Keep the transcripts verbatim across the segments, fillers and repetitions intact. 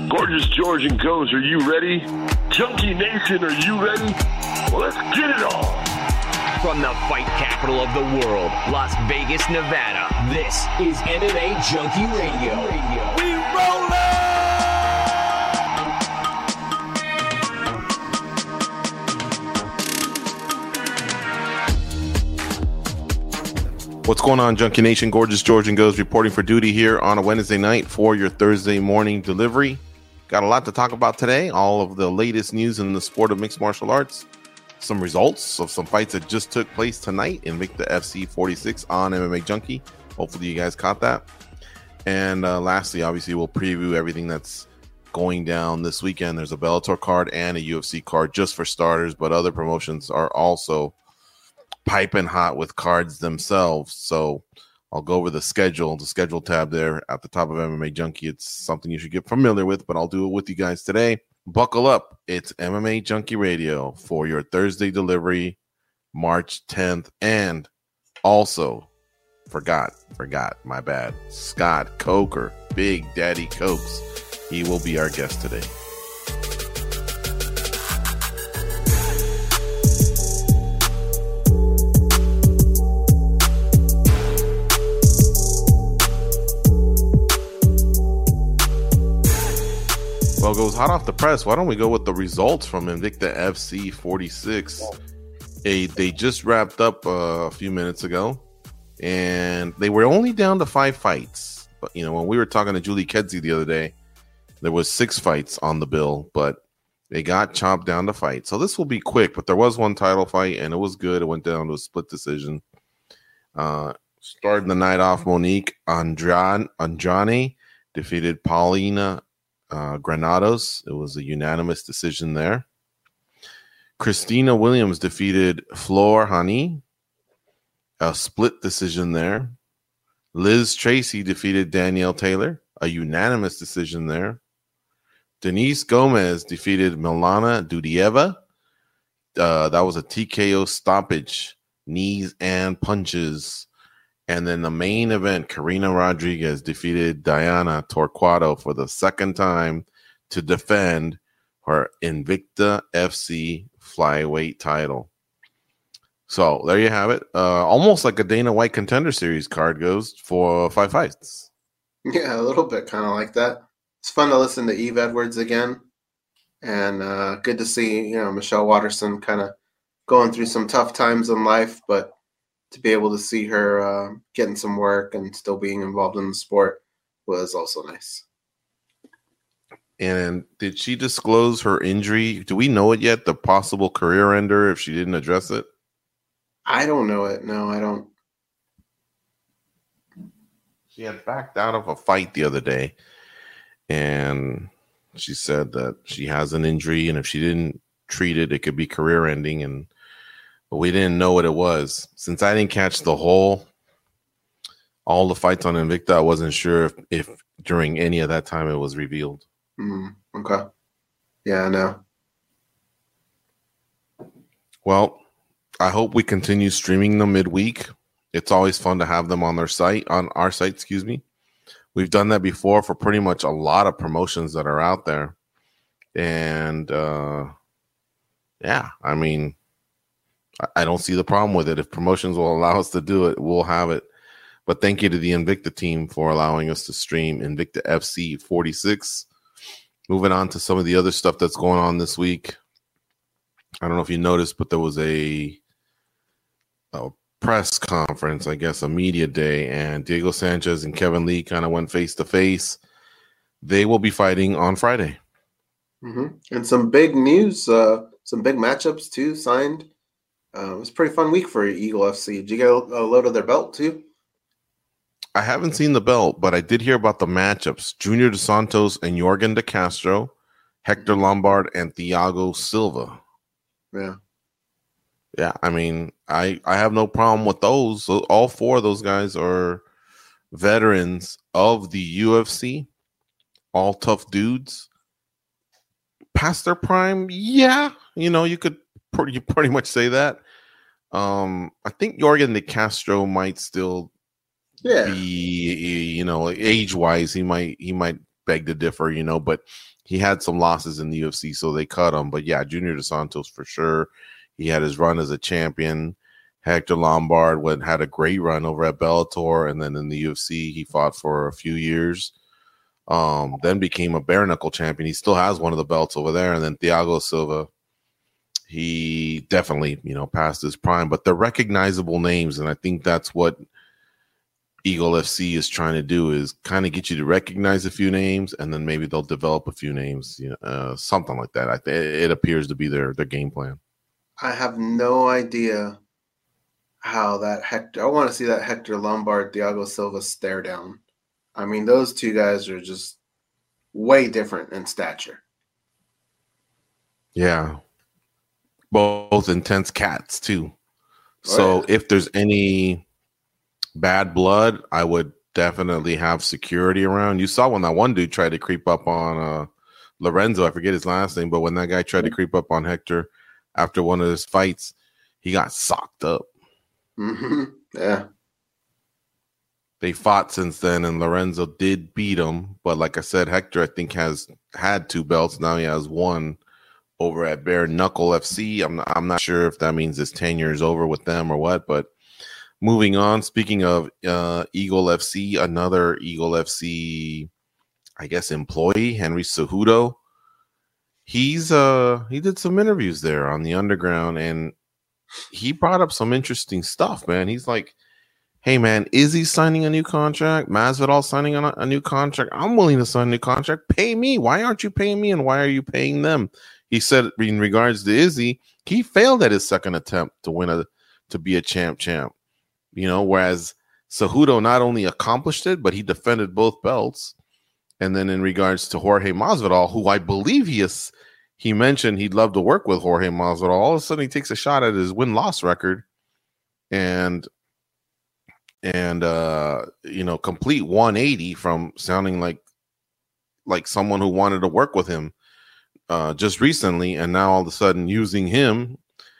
Gorgeous George and Goes, are you ready? Junkie Nation, are you ready? Well, let's get it on. From the fight capital of the world, Las Vegas, Nevada, this is M M A Junkie Radio. We rollin'! What's going on, Junkie Nation? Gorgeous George and Goes reporting for duty here on a Wednesday night for your Thursday morning delivery. Got a lot to talk about today. All of the latest news in the sport of mixed martial arts. Some results of some fights that just took place tonight. Invicta F C forty-six on M M A Junkie. Hopefully you guys caught that. And uh, lastly, obviously, we'll preview everything that's going down this weekend. There's a Bellator card and a U F C card just for starters, but other promotions are also piping hot with cards themselves. So I'll go over the schedule, the schedule tab there at the top of M M A Junkie. It's something you should get familiar with, but I'll do it with you guys today. Buckle up. It's M M A Junkie Radio for your Thursday delivery, March tenth. And also, forgot, forgot, my bad, Scott Coker, Big Daddy Cokes. He will be our guest today. Well, goes hot off the press. Why don't we go with the results from Invicta F C forty-six? A, they just wrapped up uh, a few minutes ago, and they were only down to five fights. But, you know, when we were talking to Julie Kedzie the other day, there was six fights on the bill, but they got chopped down to fight. So this will be quick, but there was one title fight, and it was good. It went down to a split decision. Uh, starting the night off, Monique Andrade, Andrade defeated Paulina Uh, Granados. It was a unanimous decision there. Christina Williams defeated Flor Hani. A split decision there. Liz Tracy defeated Danielle Taylor. A unanimous decision there. Denise Gomez defeated Milana Dudieva. Uh, that was a T K O stoppage. Knees and punches. And then the main event, Karina Rodriguez defeated Diana Torquato for the second time to defend her Invicta F C flyweight title. So there you have it. Uh, almost like a Dana White Contender Series card goes for five fights. Yeah, a little bit kind of like that. It's fun to listen to Eve Edwards again. And uh, good to see, you know, Michelle Watterson kind of going through some tough times in life, but to be able to see her uh, getting some work and still being involved in the sport was also nice. And did she disclose her injury? Do we know it yet? The possible career ender if she didn't address it? I don't know it. No, I don't. She had backed out of a fight the other day, and she said that she has an injury, and if she didn't treat it, it could be career ending. And but we didn't know what it was. Since I didn't catch the whole, all the fights on Invicta, I wasn't sure if, if during any of that time it was revealed. Mm, okay. Yeah, I know. Well, I hope we continue streaming them midweek. It's always fun to have them on their site, on our site, excuse me. We've done that before for pretty much a lot of promotions that are out there. And, uh, yeah, I mean, I don't see the problem with it. If promotions will allow us to do it, we'll have it. But thank you to the Invicta team for allowing us to stream Invicta F C forty-six. Moving on to some of the other stuff that's going on this week. I don't know if you noticed, but there was a, a press conference, I guess, a media day, and Diego Sanchez and Kevin Lee kind of went face to face. They will be fighting on Friday. Mm-hmm. And some big news, uh, some big matchups too signed. Uh, it was a pretty fun week for Eagle F C. Did you get a load of their belt too? I haven't seen the belt, but I did hear about the matchups. Junior Dos Santos and Jorgen De Castro, Hector Lombard and Thiago Silva. Yeah. Yeah, I mean, I, I have no problem with those. So all four of those guys are veterans of the U F C. All tough dudes. Past their prime, yeah. You know, you could pretty, pretty much say that. Um, I think Jorgen De Castro might still yeah. be, you know, age-wise, he might he might beg to differ, you know, but he had some losses in the U F C, so they cut him. But yeah, Junior Dos Santos for sure. He had his run as a champion. Hector Lombard went, had a great run over at Bellator, and then in the U F C, he fought for a few years. Um, then became a bare knuckle champion. He still has one of the belts over there. And then Thiago Silva, he definitely, you know, passed his prime. But they're recognizable names, and I think that's what Eagle F C is trying to do, is kind of get you to recognize a few names, and then maybe they'll develop a few names, you know, uh, something like that. I th- it appears to be their their game plan. I have no idea how that Hector. I want to see that Hector Lombard Thiago Silva stare down. I mean, those two guys are just way different in stature. Yeah, both intense cats too. So oh, yeah. if there's any bad blood, I would definitely have security around. You saw when that one dude tried to creep up on uh, Lorenzo, I forget his last name, but when that guy tried to creep up on Hector after one of his fights, he got socked up. Mm-hmm. Yeah. They fought since then, and Lorenzo did beat him. But like I said, Hector, I think, has had two belts. Now he has one over at Bare Knuckle F C. I'm not, I'm not sure if that means his tenure is over with them or what, but moving on, speaking of uh, Eagle F C, another Eagle F C, I guess, employee, Henry Cejudo. He's uh he did some interviews there on the Underground, and he brought up some interesting stuff, man. He's like, hey, man, Izzy signing a new contract, Masvidal signing a, a new contract. I'm willing to sign a new contract. Pay me. Why aren't you paying me, and why are you paying them? He said in regards to Izzy, he failed at his second attempt to win a to be a champ champ. You know, whereas Cejudo not only accomplished it, but he defended both belts. And then in regards to Jorge Masvidal, who I believe he is, he mentioned he'd love to work with Jorge Masvidal. All of a sudden, he takes a shot at his win-loss record, and and uh, you know, complete one eighty from sounding like like someone who wanted to work with him uh, just recently, and now all of a sudden using him.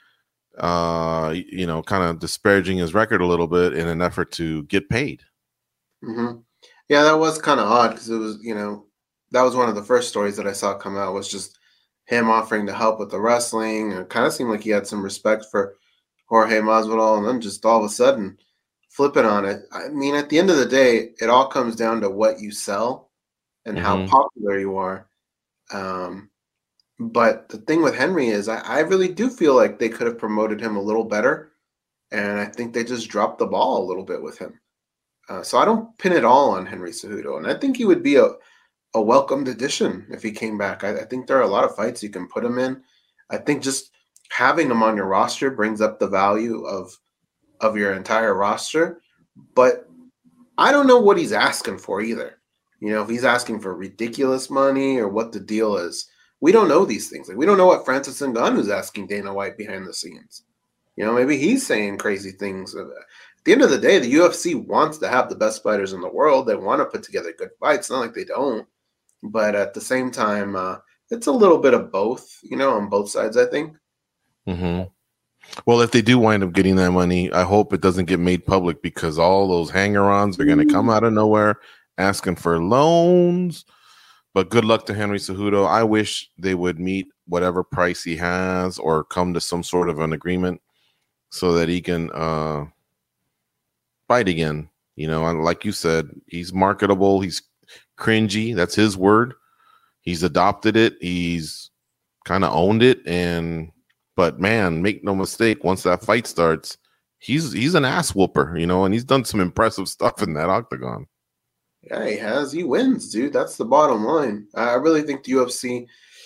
Uh, you know, kind of disparaging his record a little bit in an effort to get paid. Mm-hmm. Yeah, that was kind of odd because it was, you know, that was one of the first stories that I saw come out, was just him offering to help with the wrestling. It kind of seemed like he had some respect for Jorge Masvidal, and then just all of a sudden flipping on it. I mean, at the end of the day, it all comes down to what you sell and mm-hmm. how popular you are. Um, But the thing with Henry is I, I really do feel like they could have promoted him a little better. And I think they just dropped the ball a little bit with him. Uh, so I don't pin it all on Henry Cejudo. And I think he would be a, a welcomed addition if he came back. I, I think there are a lot of fights you can put him in. I think just having him on your roster brings up the value of, of your entire roster. But I don't know what he's asking for either. You know, if he's asking for ridiculous money or what the deal is. We don't know these things. Like, we don't know what Francis Ngannou's asking Dana White behind the scenes. You know, maybe he's saying crazy things. At the end of the day, the U F C wants to have the best fighters in the world. They want to put together good fights. It's not like they don't. But at the same time, uh, it's a little bit of both, you know, on both sides, I think. Mm-hmm. Well, if they do wind up getting that money, I hope it doesn't get made public, because all those hanger-ons are going to come out of nowhere asking for loans. But good luck to Henry Cejudo. I wish they would meet whatever price he has or come to some sort of an agreement so that he can uh, fight again. You know, and like you said, he's marketable. He's cringy. That's his word. He's adopted it. He's kind of owned it. And but man, make no mistake, once that fight starts, he's he's an ass whooper. You know, and he's done some impressive stuff in that octagon. Yeah, he has. He wins, dude. That's the bottom line. I really think the U F C,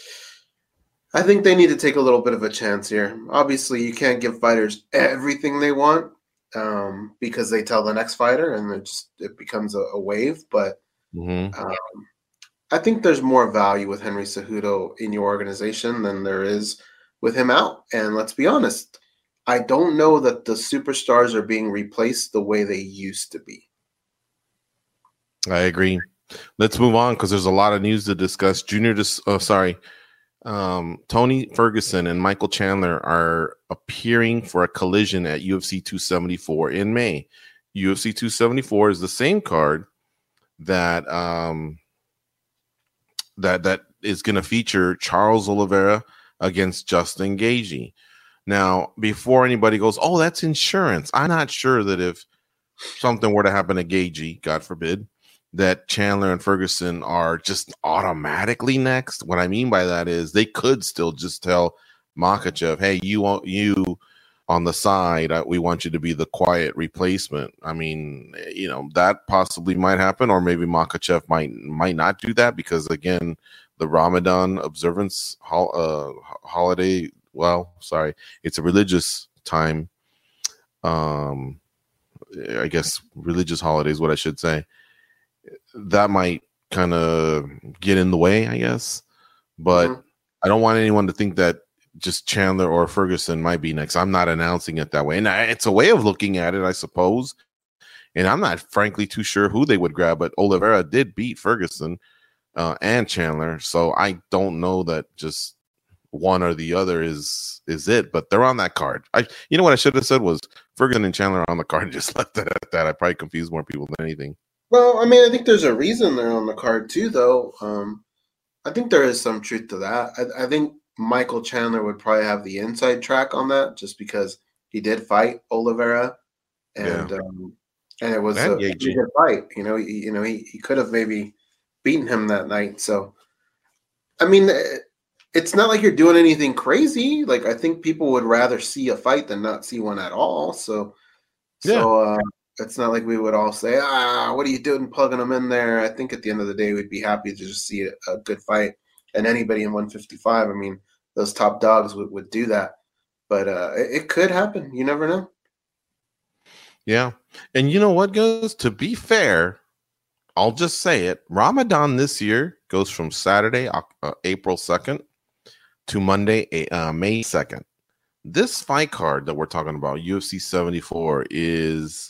I think they need to take a little bit of a chance here. Obviously, you can't give fighters everything they want um, because they tell the next fighter, and it just it becomes a, a wave. But mm-hmm. um, I think there's more value with Henry Cejudo in your organization than there is with him out. And let's be honest, I don't know that the superstars are being replaced the way they used to be. I agree. Let's move on because there's a lot of news to discuss. Junior, dis- oh, sorry, um, Tony Ferguson and Michael Chandler are appearing for a collision at U F C two seventy-four in May. U F C two seventy-four is the same card that um, that that is going to feature Charles Oliveira against Justin Gaethje. Now, before anybody goes, oh, that's insurance. I'm not sure that if something were to happen to Gaethje, God forbid, that Chandler and Ferguson are just automatically next. What I mean by that is they could still just tell Makhachev, hey, you want you on the side, uh, we want you to be the quiet replacement. I mean, you know, that possibly might happen, or maybe Makhachev might might not do that because, again, the Ramadan observance ho- uh, holiday, well, sorry, it's a religious time. Um, I guess religious holiday is what I should say. That might kind of get in the way, I guess. But mm-hmm. I don't want anyone to think that just Chandler or Ferguson might be next. I'm not announcing it that way. And it's a way of looking at it, I suppose. And I'm not frankly too sure who they would grab, but Oliveira did beat Ferguson uh, and Chandler. So I don't know that just one or the other is is it, but they're on that card. I, you know what I should have said was Ferguson and Chandler are on the card and just left it at that. I probably confused more people than anything. Well, I mean, I think there's a reason they're on the card too, though. Um, I think there is some truth to that. I, I think Michael Chandler would probably have the inside track on that, just because he did fight Oliveira, and yeah. um, and it was and a, a good fight. You know, he, you know, he, he could have maybe beaten him that night. So, I mean, it's not like you're doing anything crazy. Like, I think people would rather see a fight than not see one at all. So, yeah. so uh, it's not like we would all say, ah, what are you doing plugging them in there? I think at the end of the day, we'd be happy to just see a, a good fight. And anybody in one fifty-five, I mean, those top dogs would, would do that. But uh, it, it could happen. You never know. Yeah. And you know what, goes? To be fair, I'll just say it. Ramadan this year goes from Saturday, uh, April second to Monday, uh, May second. This fight card that we're talking about, U F C seventy-four, is,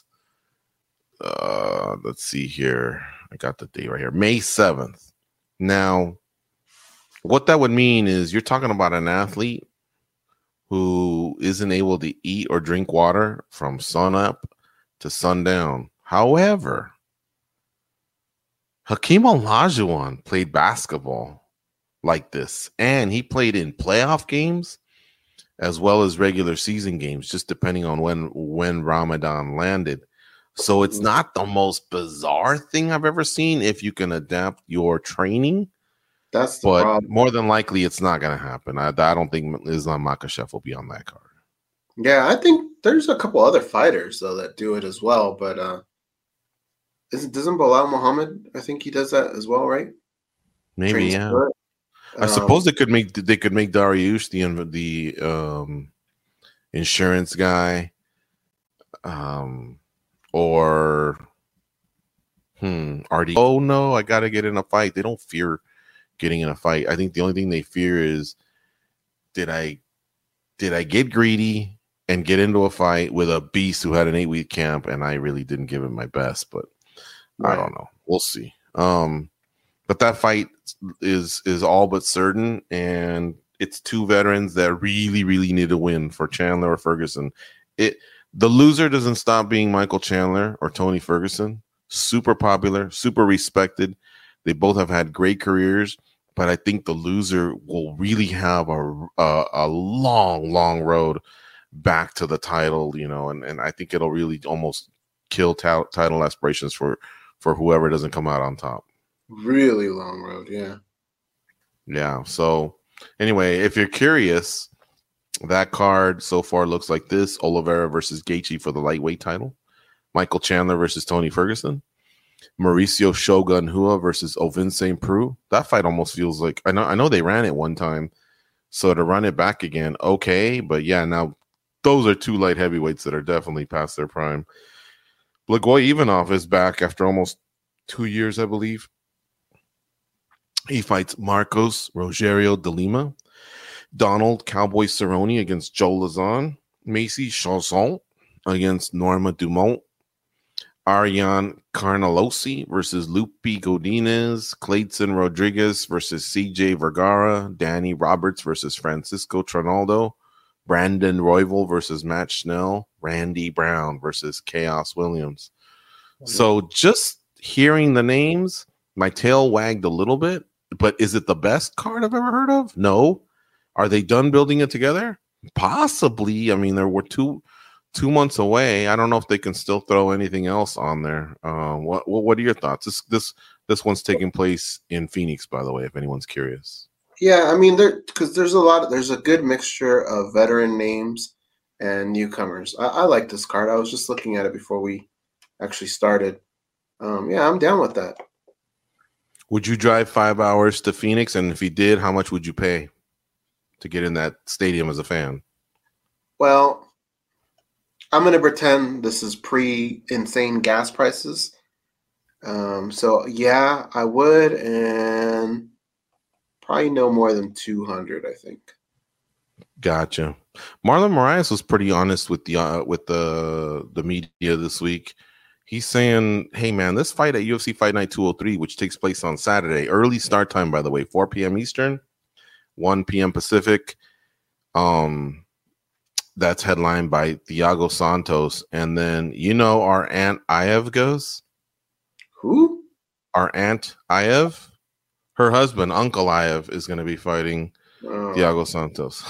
uh, let's see here. I got the date right here. May seventh. Now, what that would mean is you're talking about an athlete who isn't able to eat or drink water from sun up to sundown. However, Hakeem Olajuwon played basketball like this, and he played in playoff games as well as regular season games, just depending on when when Ramadan landed. So it's not the most bizarre thing I've ever seen if you can adapt your training. That's the but problem. More than likely, it's not going to happen. I, I don't think Islam Makhachev will be on that card. Yeah, I think there's a couple other fighters, though, that do it as well. But uh, isn't, doesn't Bilal Muhammad, I think he does that as well, right? Maybe, Trains yeah. I um, suppose they could make they could make Dariush the the um, insurance guy, um, or hmm, R D. Oh no, I got to get in a fight. They don't fear getting in a fight. I think the only thing they fear is did I did I get greedy and get into a fight with a beast who had an eight week camp and I really didn't give him my best. But right. I don't know. We'll see. Um, but that fight is is all but certain, and it's two veterans that really, really need to win for Chandler or Ferguson. It the loser doesn't stop being Michael Chandler or Tony Ferguson. Super popular, super respected. They both have had great careers, but I think the loser will really have a a, a long, long road back to the title, you know, and, and I think it'll really almost kill t- title aspirations for, for whoever doesn't come out on top. Really long road, yeah. Yeah, so anyway, if you're curious, that card so far looks like this: Oliveira versus Gaethje for the lightweight title, Michael Chandler versus Tony Ferguson, Mauricio Shogun Rua versus Ovin Saint Preux. That fight almost feels like I know I know they ran it one time, so to run it back again, okay, but yeah, now those are two light heavyweights that are definitely past their prime. Blagoy Ivanov is back after almost two years, I believe. He fights Marcos Rogerio de Lima, Donald Cowboy Cerrone against Joe Lazon, Macy Chanson against Norma Dumont, Ariane Carnelossi versus Lupe Godinez, Clayton Rodriguez versus C J Vergara, Danny Roberts versus Francisco Trinaldo, Brandon Royval versus Matt Schnell, Randy Brown versus Chaos Williams. Mm-hmm. So just hearing the names, my tail wagged a little bit but is it the best card I've ever heard of? No. Are they done building it together? Possibly. I mean, there were two two months away. I don't know if they can still throw anything else on there. Uh, what, what what are your thoughts? This this this one's taking place in Phoenix, by the way, if anyone's curious. Yeah, I mean, there because there's a lot. Of, there's a good mixture of veteran names and newcomers. I, I like this card. I was just looking at it before we actually started. Um, yeah, I'm down with that. Would you drive five hours to Phoenix? And if you did, how much would you pay to get in that stadium as a fan? Well, I'm going to pretend this is pre-insane gas prices. Um, so, yeah, I would, and probably no more than two hundred, I think. Gotcha. Marlon Moraes was pretty honest with the uh, with the the media this week. He's saying, hey, man, this fight at U F C Fight Night two oh three, which takes place on Saturday, early start time, by the way, four p.m. Eastern, one p.m. Pacific. Um, that's headlined by Thiago Santos. And then, you know, our Aunt Ayev goes. Who? Our Aunt Ayev. Her husband, Uncle Ayev, is going to be fighting oh. Thiago Santos.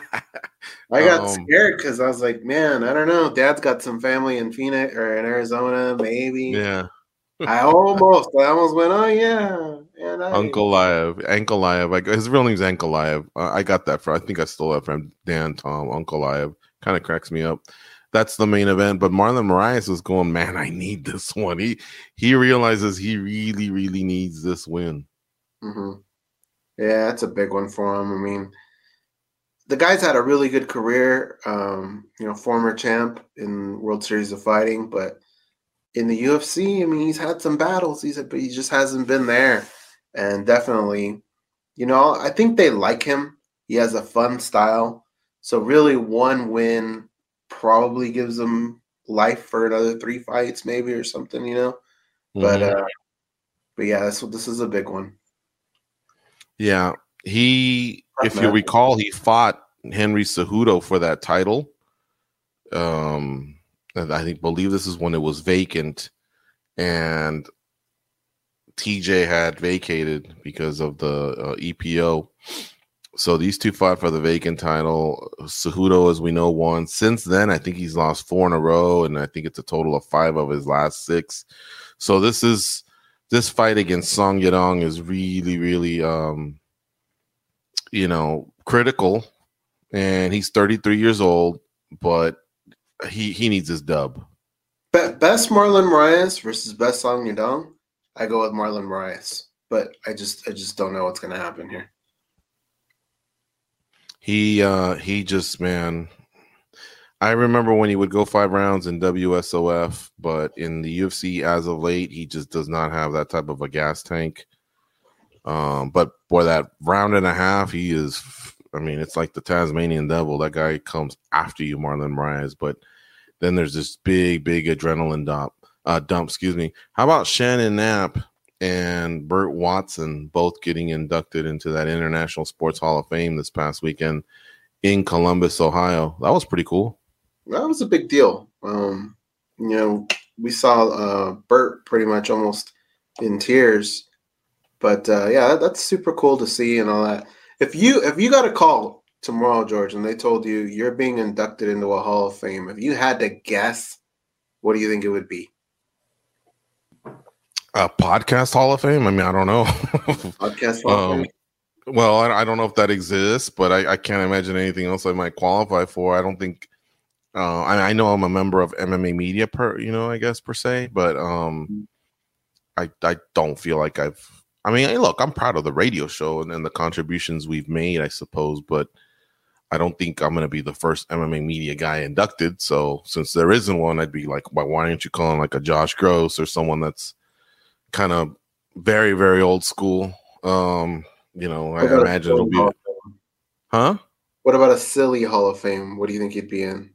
I got um, scared because I was like, man, I don't know. Dad's got some family in Phoenix or in Arizona, maybe. Yeah. I almost, I almost went, oh, yeah. And I, Uncle Ayev. Uncle Ayev. I, his real name's Uncle Ayev. Uh, I got that from, I think I stole that from Dan Tom. Uncle Ayev. Kind of cracks me up. That's the main event. But Marlon Moraes was going, man, I need this one. He, he realizes he really, really needs this win. Mm-hmm. Yeah, that's a big one for him. I mean, the guy's had a really good career, um, you know, former champ in World Series of Fighting, but in the U F C, I mean, he's had some battles, he's had, but he just hasn't been there. And definitely, you know, I think they like him. He has a fun style. So really one win probably gives him life for another three fights maybe or something, you know. Mm-hmm. But, uh, but yeah, this, this is a big one. Yeah, he, if you recall, he fought Henry Cejudo for that title. Um, and I think believe this is when it was vacant, and T J had vacated because of the uh, E P O. So these two fought for the vacant title. Cejudo, as we know, won. Since then, I think he's lost four in a row, and I think it's a total of five of his last six. So this is. This fight against Song Yadong is really, really, um, you know, critical. And he's thirty-three years old, but he he needs his dub. Best Marlon Moraes versus best Song Yadong. I go with Marlon Moraes, but I just I just don't know what's going to happen here. He uh, he just man. I remember when he would go five rounds in W S O F, but in the U F C as of late, he just does not have that type of a gas tank. Um, but for that round and a half, he is, I mean, it's like the Tasmanian devil. That guy comes after you, Marlon Moraes. But then there's this big, big adrenaline dump. Uh, dump, excuse me. How about Shannon Knapp and Burt Watson both getting inducted into that International Sports Hall of Fame this past weekend in Columbus, Ohio? That was pretty cool. That was a big deal. Um, you know, we saw uh, Burt pretty much almost in tears. But uh, yeah, that's super cool to see and all that. If you if you got a call tomorrow, George, and they told you you're being inducted into a Hall of Fame, if you had to guess, what do you think it would be? A podcast Hall of Fame? I mean, I don't know. Podcast Hall of Fame. Um, well, I, I don't know if that exists, but I, I can't imagine anything else I might qualify for. I don't think. Uh, I, I know I'm a member of M M A Media, per you know, I guess per se, but um, I I don't feel like I've. I mean, hey, look, I'm proud of the radio show and, and the contributions we've made, I suppose, but I don't think I'm going to be the first M M A Media guy inducted. So since there isn't one, I'd be like, why, why aren't you calling like a Josh Gross or someone that's kind of very, very old school? Um, you know, I imagine it'll be. Huh? What about a silly Hall of Fame? What do you think you'd be in?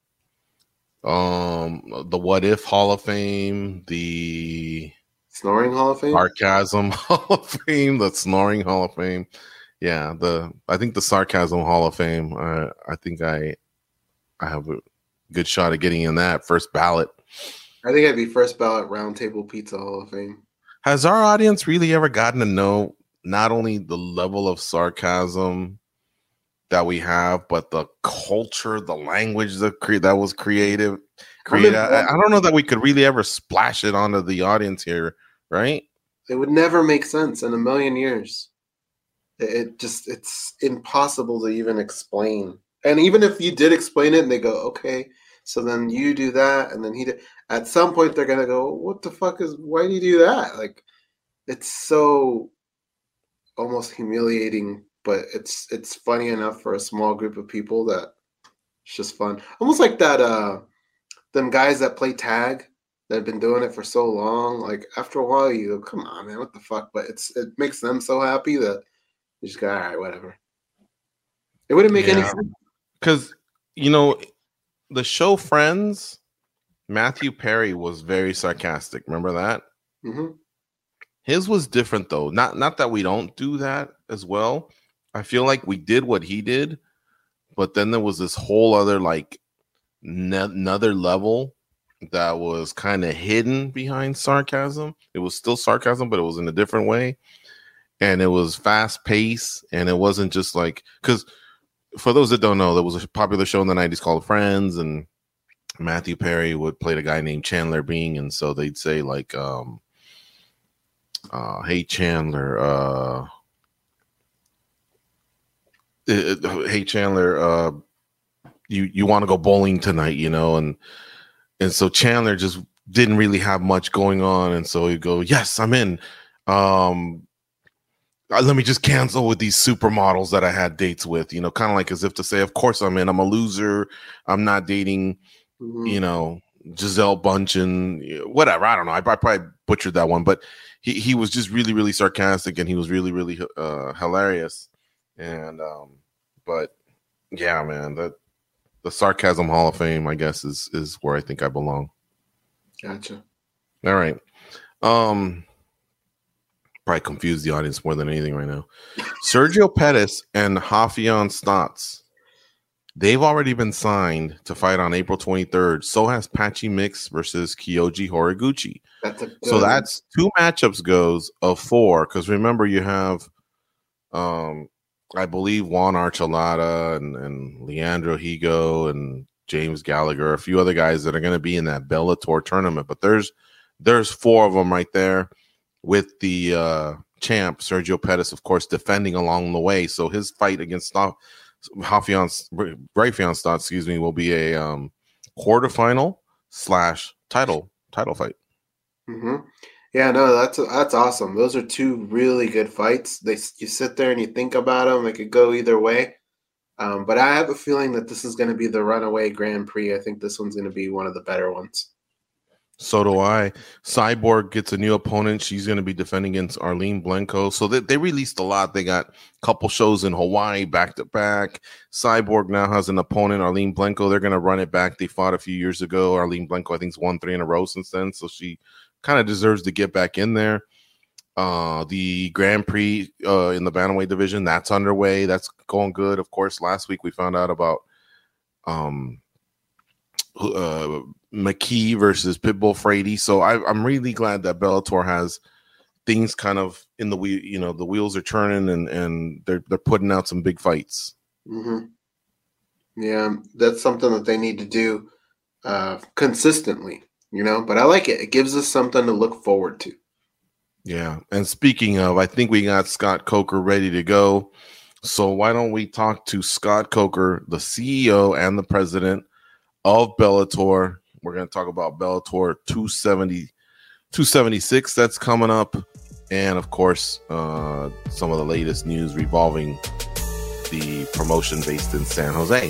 Um, the What If Hall of Fame, the Snoring Hall of Fame, Sarcasm Hall of Fame, the Snoring Hall of Fame. Yeah, the I think the Sarcasm Hall of Fame. Uh, I think I I have a good shot at getting in that first ballot. I think I'd be first ballot Round Table Pizza Hall of Fame. Has our audience really ever gotten to know not only the level of sarcasm that we have, but the culture, the language that cre- that was creative. Created. I, I don't know that we could really ever splash it onto the audience here, right? It would never make sense in a million years. It, it just, it's impossible to even explain. And even if you did explain it and they go, okay, so then you do that, and then he did, at some point they're going to go, what the fuck is, why do you do that? Like, it's so almost humiliating, but it's it's funny enough for a small group of people that it's just fun. Almost like that, uh, them guys that play tag that have been doing it for so long. Like after a while, you go, "Come on, man, what the fuck?" But it's it makes them so happy that you just go, "All right, whatever." It wouldn't make yeah. any sense because you know the show Friends. Matthew Perry was very sarcastic. Remember that? Mm-hmm. His was different though. Not not that we don't do that as well. I feel like we did what he did, but then there was this whole other like ne- another level that was kind of hidden behind sarcasm. It was still sarcasm, but it was in a different way, and it was fast paced, and it wasn't just like because for those that don't know, there was a popular show in the nineties called Friends, and Matthew Perry would play a guy named Chandler Bing, and so they'd say like, um, uh, "Hey Chandler." Uh, It, it, hey Chandler, uh, you you want to go bowling tonight, you know, and and so Chandler just didn't really have much going on, and so he'd go, yes, I'm in. Um, let me just cancel with these supermodels that I had dates with, you know, kind of like as if to say, of course I'm in. I'm a loser. I'm not dating, mm-hmm. you know, Giselle Bundchen, whatever. I don't know. I, I probably butchered that one, but he he was just really really sarcastic, and he was really really uh, hilarious. And um, but yeah, man, that the Sarcasm Hall of Fame, I guess, is is where I think I belong. Gotcha. All right. Um, probably confuse the audience more than anything right now. Sergio Pettis and Raufeon Stots, they've already been signed to fight on April twenty-third. So has Patchy Mix versus Kyoji Horiguchi. That's a good so that's two matchups goes of four. Because remember, you have um. I believe Juan Archuleta and, and Leandro Higo and James Gallagher, a few other guys that are going to be in that Bellator tournament. But there's there's four of them right there with the uh, champ, Sergio Pettis, of course, defending along the way. So his fight against Raufeon Stots, excuse me, will be a um, quarterfinal slash title title fight. Mm-hmm. Yeah, no, that's that's awesome. Those are two really good fights. They you sit there and you think about them; it could go either way. Um, but I have a feeling that this is going to be the runaway Grand Prix. I think this one's going to be one of the better ones. So do I. Cyborg gets a new opponent. She's going to be defending against Arlene Blencowe. So they, they released a lot. They got a couple shows in Hawaii back to back. Cyborg now has an opponent, Arlene Blencowe. They're going to run it back. They fought a few years ago. Arlene Blencowe, I think, has won three in a row since then. So she kind of deserves to get back in there. Uh, the Grand Prix uh, in the bantamweight division, that's underway. That's going good. Of course, last week we found out about um, uh, McKee versus Pitbull Frady. So I, I'm really glad that Bellator has things kind of in the wheel. You know, the wheels are turning, and and they're they're putting out some big fights. Mm-hmm. Yeah, that's something that they need to do uh, consistently. You know, but I like it. It gives us something to look forward to. Yeah. And speaking of, I think we got Scott Coker ready to go. So why don't we talk to Scott Coker, the C E O and the president of Bellator. We're going to talk about Bellator two seventy, two seventy-six that's coming up. And, of course, uh, some of the latest news revolving the promotion based in San Jose.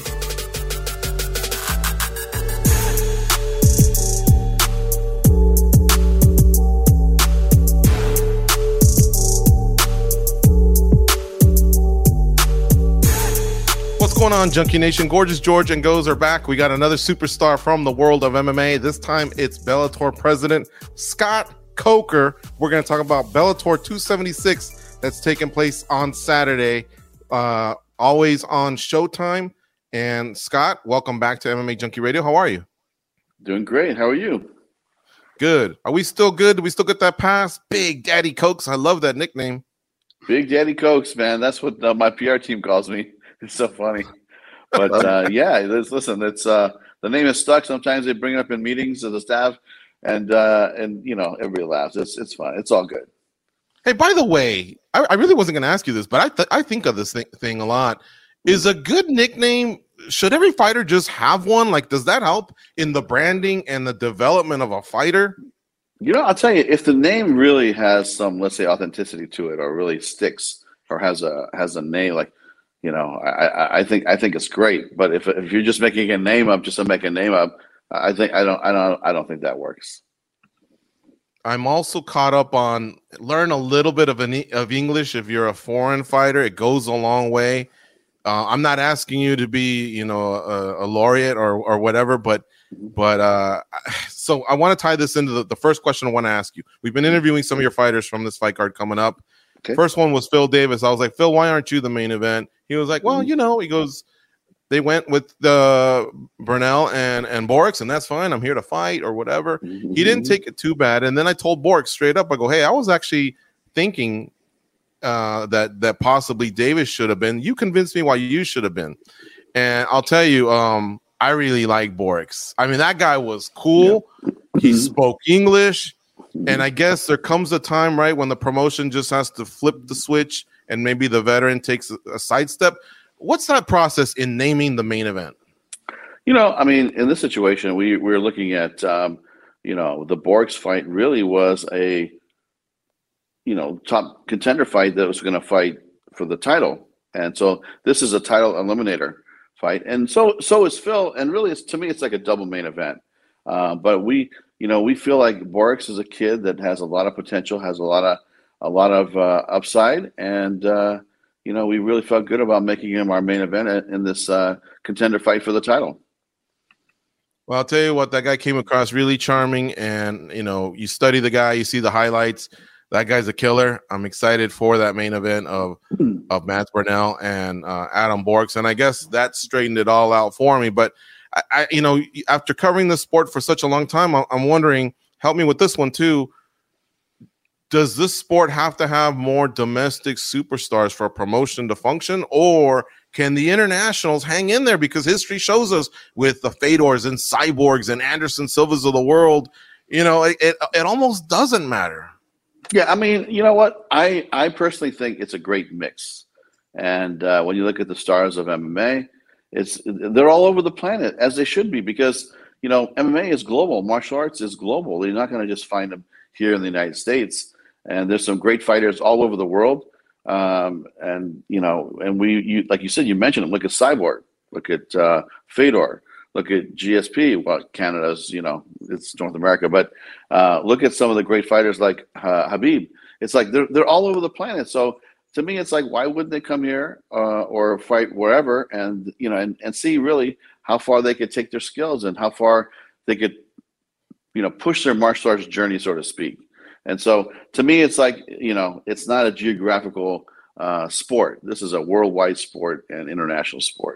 What's going on, Junkie Nation? Gorgeous George and Goes are back. We got another superstar from the world of M M A. This time it's Bellator president Scott Coker. We're going to talk about Bellator two seventy-six that's taking place on Saturday, uh, always on Showtime. And Scott, welcome back to M M A Junkie Radio. How are you? Doing great. How are you? Good. Are we still good? Do we still get that pass? Big Daddy Cokes. I love that nickname. Big Daddy Cokes, man. That's what uh, my P R team calls me. It's so funny. But uh, yeah, it's, listen, it's uh, the name is stuck. Sometimes they bring it up in meetings of the staff, and uh, and you know everybody laughs. It's it's fun. It's all good. Hey, by the way, I, I really wasn't going to ask you this, but I th- I think of this thing, thing a lot. Is a good nickname? Should every fighter just have one? Like, does that help in the branding and the development of a fighter? You know, I'll tell you, if the name really has some, let's say, authenticity to it, or really sticks, or has a has a name, like, you know, I, I think I think it's great. But if if you're just making a name up just to make a name up, I think I don't I don't I don't think that works. I'm also caught up on learn a little bit of an of English if you're a foreign fighter. It goes a long way. Uh, I'm not asking you to be, you know, a, a laureate or or whatever, but. But uh, so I want to tie this into the, the first question I want to ask you. We've been interviewing some of your fighters from this fight card coming up. Okay. First one was Phil Davis. I was like, Phil, why aren't you the main event? He was like, well, you know, he goes, they went with the Burnell and, and Borix, and that's fine. I'm here to fight or whatever. Mm-hmm. He didn't take it too bad. And then I told Borix straight up, I go, hey, I was actually thinking uh, that, that possibly Davis should have been. You convinced me why you should have been. And I'll tell you, um, I really like Borix. I mean, that guy was cool. Yeah. He spoke English. And I guess there comes a time, right, when the promotion just has to flip the switch and maybe the veteran takes a, a sidestep. What's that process in naming the main event? You know, I mean, in this situation, we, we were looking at, um, you know, the Borix fight really was a, you know, top contender fight that was going to fight for the title. And so this is a title eliminator fight, and so so is Phil, and really, it's, to me, it's like a double main event. Uh, but we, you know, we feel like Borix is a kid that has a lot of potential, has a lot of a lot of uh, upside, and uh, you know, we really felt good about making him our main event in this uh, contender fight for the title. Well, I'll tell you what, that guy came across really charming, and you know, you study the guy, you see the highlights. That guy's a killer. I'm excited for that main event of of Mads Burnell and uh, Adam Borix, and I guess that straightened it all out for me. But I, I, you know, after covering the sport for such a long time, I'm wondering, help me with this one too. Does this sport have to have more domestic superstars for a promotion to function, or can the internationals hang in there? Because history shows us with the Fedors and Cyborgs and Anderson Silvas of the world, you know, it it, it almost doesn't matter. Yeah, I mean, you know what? I, I personally think it's a great mix. And uh, when you look at the stars of M M A, it's they're all over the planet, as they should be, because, you know, M M A is global. Martial arts is global. You're not going to just find them here in the United States. And there's some great fighters all over the world. Um, and, you know, and we, you, like you said, you mentioned them. Look at Cyborg. Look at uh, Fedor. Look at G S P. Well, Canada's, you know, it's North America, but uh, look at some of the great fighters like uh, Habib. It's like they're they're all over the planet. So to me, it's like, why wouldn't they come here uh, or fight wherever, and you know, and, and see really how far they could take their skills and how far they could, you know, push their martial arts journey, so to speak. And so to me, it's like, you know, it's not a geographical uh, sport. This is a worldwide sport and international sport.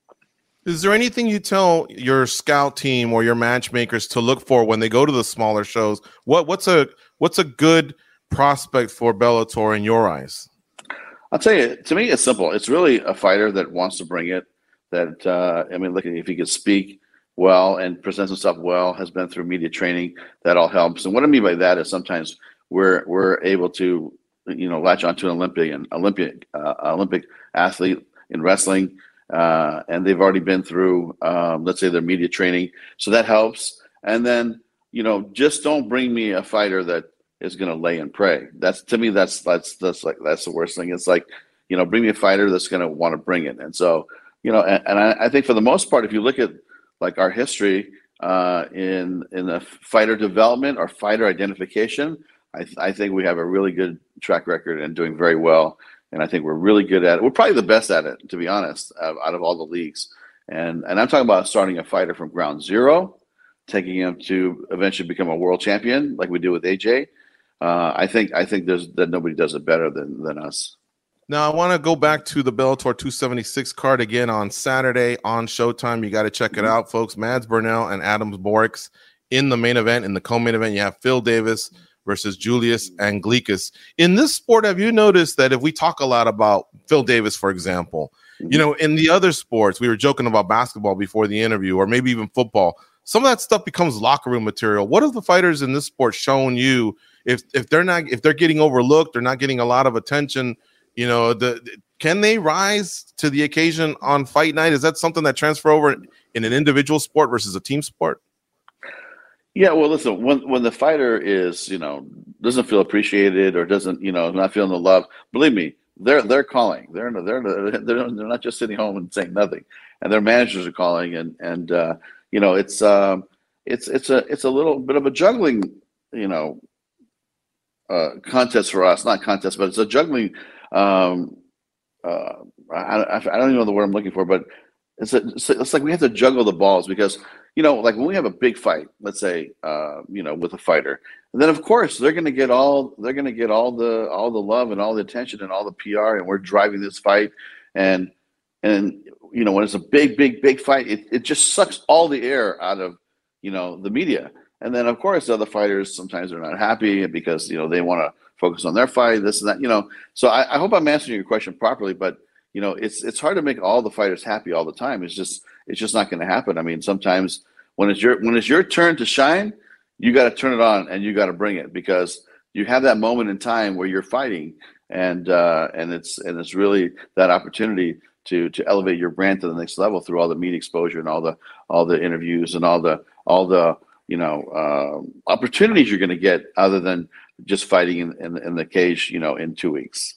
Is there anything you tell your scout team or your matchmakers to look for when they go to the smaller shows? What what's a what's a good prospect for Bellator in your eyes? I'll tell you, to me, it's simple. It's really a fighter that wants to bring it. That uh, I mean, look, if he could speak well and presents himself well, has been through media training, that all helps. And what I mean by that is sometimes we're we're able to, you know, latch onto an Olympian, Olympic uh, Olympic athlete in wrestling. Uh, and they've already been through, um, let's say, their media training. So that helps. And then, you know, just don't bring me a fighter that is going to lay and pray. That's, to me, that's, that's, that's like, that's the worst thing. It's like, you know, bring me a fighter that's going to want to bring it. And so, you know, and, and I, I think for the most part, if you look at like our history uh, in, in the fighter development or fighter identification, I, th- I think we have a really good track record and doing very well. And I think we're really good at it. We're probably the best at it, to be honest, uh, out of all the leagues. And and I'm talking about starting a fighter from ground zero, taking him to eventually become a world champion, like we do with A J. Uh, I think I think there's that nobody does it better than than us. Now I want to go back to the Bellator two seventy-six card again on Saturday on Showtime. You got to check it out, folks. Mads Burnell and Adam Borix in the main event. In the co-main event, you have Phil Davis versus Julius Anglickas. In this sport, have you noticed that if we talk a lot about Phil Davis, for example, you know, in the other sports, we were joking about basketball before the interview, or maybe even football, some of that stuff becomes locker room material. What have the fighters in this sport shown you? If if they're not, if they're getting overlooked, they're not getting a lot of attention, you know, the, the can they rise to the occasion on fight night? Is that something that transfer over in an individual sport versus a team sport? Yeah, well, listen, when when the fighter is, you know, doesn't feel appreciated or doesn't, you know, not feeling the love, believe me, they're they're calling. They're they're they're they're not just sitting home and saying nothing, and their managers are calling, and and uh, you know, it's um, it's it's a it's a little bit of a juggling, you know, uh, contest for us. Not contest, but it's a juggling. Um, uh, I, I don't even know the word I'm looking for, but it's a, it's like we have to juggle the balls because, you know, like when we have a big fight, let's say, uh, you know, with a fighter, and then of course they're going to get all they're going to get all the all the love and all the attention and all the P R, and we're driving this fight, and and you know, when it's a big big big fight, it, it just sucks all the air out of, you know, the media, and then of course the other fighters sometimes are not happy because, you know, they want to focus on their fight, this and that, you know. So I, I hope I'm answering your question properly, but you know, it's it's hard to make all the fighters happy all the time. It's just it's just not going to happen. I mean, sometimes when it's your when it's your turn to shine, you got to turn it on and you got to bring it because you have that moment in time where you're fighting, and uh, and it's and it's really that opportunity to to elevate your brand to the next level through all the media exposure and all the all the interviews and all the all the you know uh, opportunities you're going to get other than just fighting in, in in the cage, you know, in two weeks.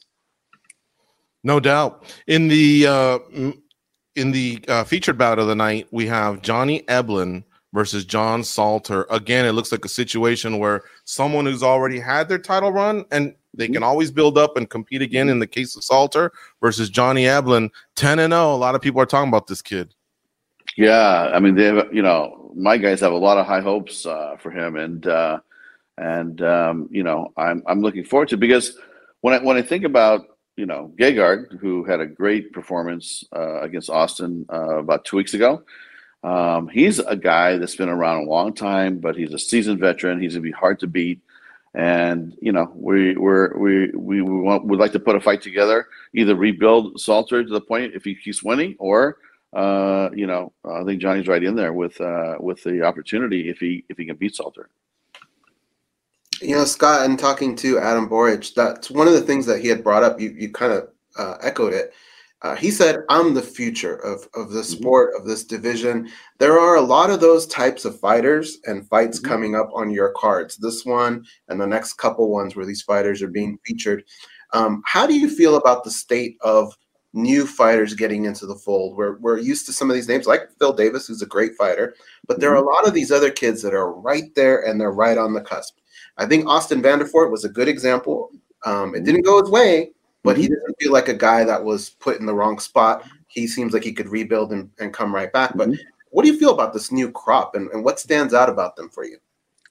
No doubt. In the uh, in the uh, featured bout of the night, we have Johnny Eblen versus John Salter. Again, it looks like a situation where someone who's already had their title run and they can always build up and compete again. In the case of Salter versus Johnny Eblen, ten and oh. A lot of people are talking about this kid. Yeah, I mean, they have, you know, my guys have a lot of high hopes uh, for him, and uh, and um, you know, I'm I'm looking forward to it because when I when I think about, you know, Gegard, who had a great performance uh, against Austin uh, about two weeks ago. Um, he's a guy that's been around a long time, but he's a seasoned veteran. He's gonna be hard to beat, and you know, we we're, we we we want would like to put a fight together, either rebuild Salter to the point if he keeps winning, or uh, you know, I think Johnny's right in there with uh, with the opportunity if he if he can beat Salter. You know, Scott, and talking to Adam Boric, that's one of the things that he had brought up. You you kind of uh, echoed it. Uh, he said, I'm the future of, of the sport, of this division. There are a lot of those types of fighters and fights mm-hmm. coming up on your cards. This one and the next couple ones where these fighters are being featured. Um, how do you feel about the state of new fighters getting into the fold? We're, we're used to some of these names, like Phil Davis, who's a great fighter. But there are a lot of these other kids that are right there and they're right on the cusp. I think Austin Vanderfort was a good example. Um, it didn't go his way, but he doesn't feel like a guy that was put in the wrong spot. He seems like he could rebuild and, and come right back. But mm-hmm. what do you feel about this new crop, and, and what stands out about them for you?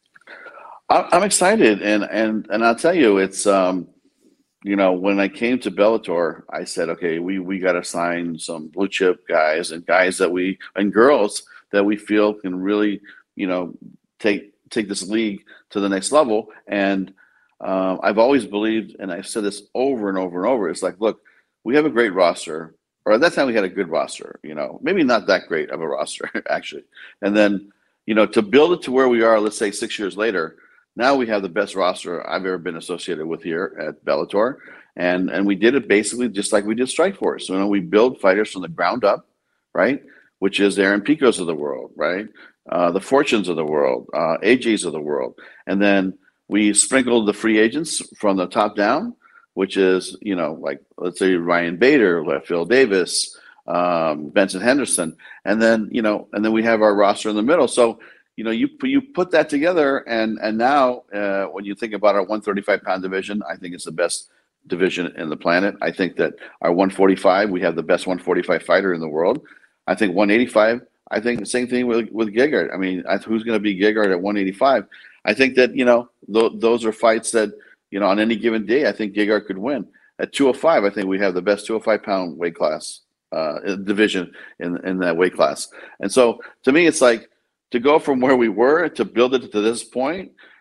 I'm excited, and and and I'll tell you, it's um, you know, when I came to Bellator, I said, okay, we we got to sign some blue chip guys and guys that we and girls that we feel can really, you know, take take this league to the next level. And Um, I've always believed, and I've said this over and over and over, it's like, look, we have a great roster, or at that time we had a good roster, you know, maybe not that great of a roster, actually. And then, you know, to build it to where we are, let's say six years later, now we have the best roster I've ever been associated with here at Bellator. And and we did it basically just like we did Strikeforce. So, you know, we build fighters from the ground up, right? Which is the Aaron Picos of the world, right? Uh, the Fortunes of the world, uh, A Js of the world. And then we sprinkled the free agents from the top down, which is, you know, like, let's say Ryan Bader, Phil Davis, um, Benson Henderson. And then, you know, and then we have our roster in the middle. So, you know, you you put that together, and and now uh, when you think about our one thirty-five pound division, I think it's the best division in the planet. I think that our one forty-five, we have the best one forty-five fighter in the world. I think one eighty-five, I think the same thing with, with Gegard. I mean, I, who's going to be Gegard at one eighty-five? I think that, you know, th- those are fights that, you know, on any given day, I think Gegard could win. At two oh five, I think we have the best two oh five pound weight class uh, division in, in that weight class. And so to me, it's like to go from where we were to build it to this point,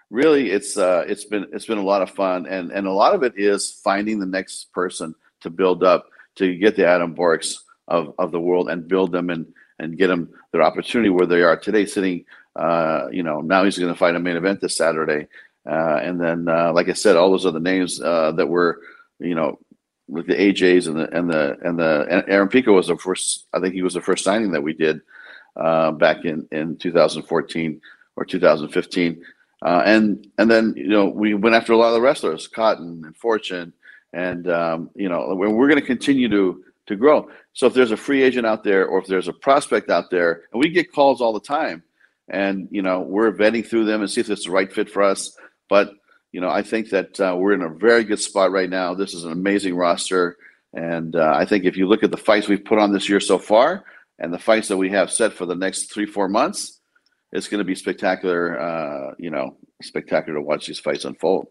really, it's uh, it's been it's been a lot of fun, and and a lot of it is finding the next person to build up, to get the Adam Borks of, of the world and build them and and get them their opportunity where they are today, sitting. Uh, you know, now he's going to fight a main event this Saturday, uh, and then uh, like I said, all those other names uh, that were, you know, with the A Js and the and the and the and Aaron Pico was the first. I think he was the first signing that we did uh, back in in two thousand fourteen or two thousand fifteen. Uh, and and then, you know, we went after a lot of the wrestlers, Cotton and Fortune, and um, you know, we're, we're going to continue to to grow. So if there's a free agent out there, or if there's a prospect out there, and we get calls all the time, and you know, we're vetting through them and see if it's the right fit for us. But you know, I think that uh, we're in a very good spot right now. This is an amazing roster, and uh, I think if you look at the fights we've put on this year so far, and the fights that we have set for the next three four months. It's going to be spectacular, uh, you know, spectacular to watch these fights unfold.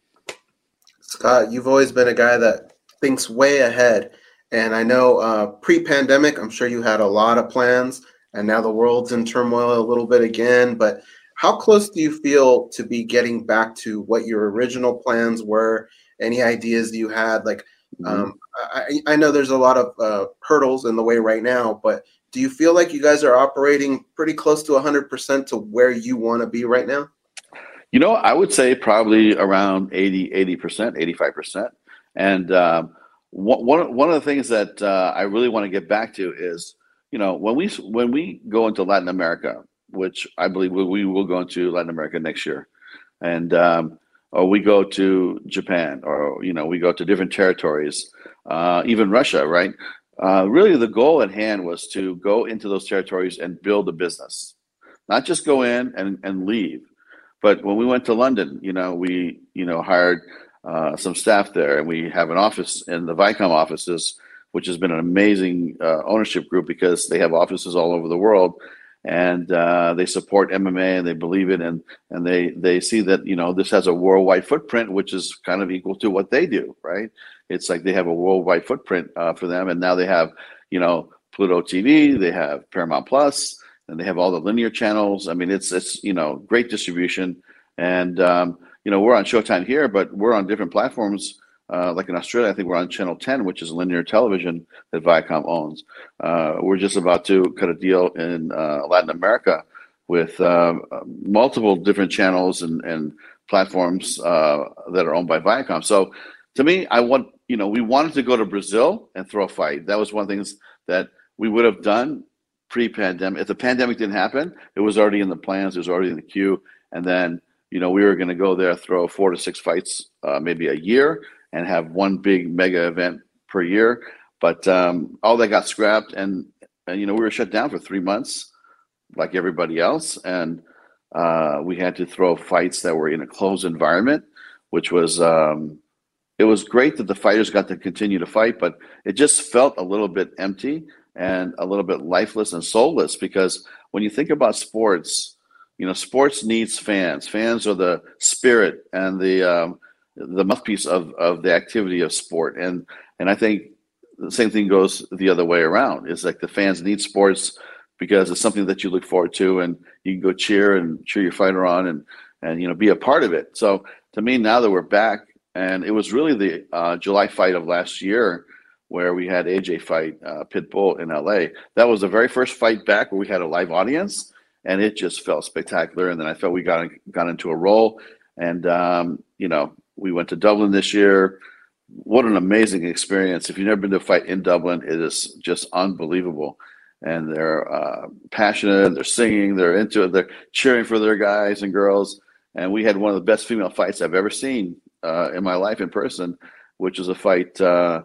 Scott, you've always been a guy that thinks way ahead. And I know uh, pre-pandemic, I'm sure you had a lot of plans, and now the world's in turmoil a little bit again. But how close do you feel to be getting back to what your original plans were? Any ideas you had? Like, mm-hmm. um, I, I know there's a lot of uh, hurdles in the way right now, but do you feel like you guys are operating pretty close to one hundred percent to where you want to be right now? You know, I would say probably around eighty, eighty percent, eighty-five percent. And um, one, one of the things that uh, I really want to get back to is, you know, when we when we go into Latin America, which I believe we, we will go into Latin America next year, and um, or we go to Japan, or, you know, we go to different territories, uh, even Russia, right? Uh, really, the goal at hand was to go into those territories and build a business, not just go in and, and leave. But when we went to London, you know, we, you know, hired uh, some staff there, and we have an office in the Viacom offices, which has been an amazing uh, ownership group, because they have offices all over the world, and uh, they support M M A, and they believe it, and and they they see that, you know, this has a worldwide footprint, which is kind of equal to what they do, right? It's like they have a worldwide footprint uh, for them, and now they have, you know, Pluto T V, they have Paramount Plus, and they have all the linear channels. I mean, it's it's you know, great distribution, and um, you know, we're on Showtime here, but we're on different platforms. Uh, like in Australia, I think we're on Channel ten, which is linear television that Viacom owns. Uh, we're just about to cut a deal in uh, Latin America with uh, multiple different channels and and platforms uh, that are owned by Viacom. So, to me, I want, you know, we wanted to go to Brazil and throw a fight. That was one of the things that we would have done pre-pandemic. If the pandemic didn't happen, it was already in the plans. It was already in the queue. And then, you know, we were going to go there, throw four to six fights, uh, maybe a year, and have one big mega event per year. But um, all that got scrapped, and, and, you know, we were shut down for three months like everybody else. And uh, we had to throw fights that were in a closed environment, which was um, – it was great that the fighters got to continue to fight, but it just felt a little bit empty and a little bit lifeless and soulless, because when you think about sports, you know, sports needs fans. Fans are the spirit and the um, the mouthpiece of, of the activity of sport. And and I think the same thing goes the other way around. It's like the fans need sports because it's something that you look forward to, and you can go cheer and cheer your fighter on, and, and you know, be a part of it. So to me, now that we're back, and it was really the uh, July fight of last year where we had A J fight uh, Pitbull in L A. That was the very first fight back where we had a live audience, and it just felt spectacular. And then I felt we got got into a roll, and um, you know, we went to Dublin this year. What an amazing experience! If you've never been to a fight in Dublin, it is just unbelievable. And they're uh, passionate, they're singing, they're into it, they're cheering for their guys and girls. And we had one of the best female fights I've ever seen Uh, in my life in person, which was a fight uh,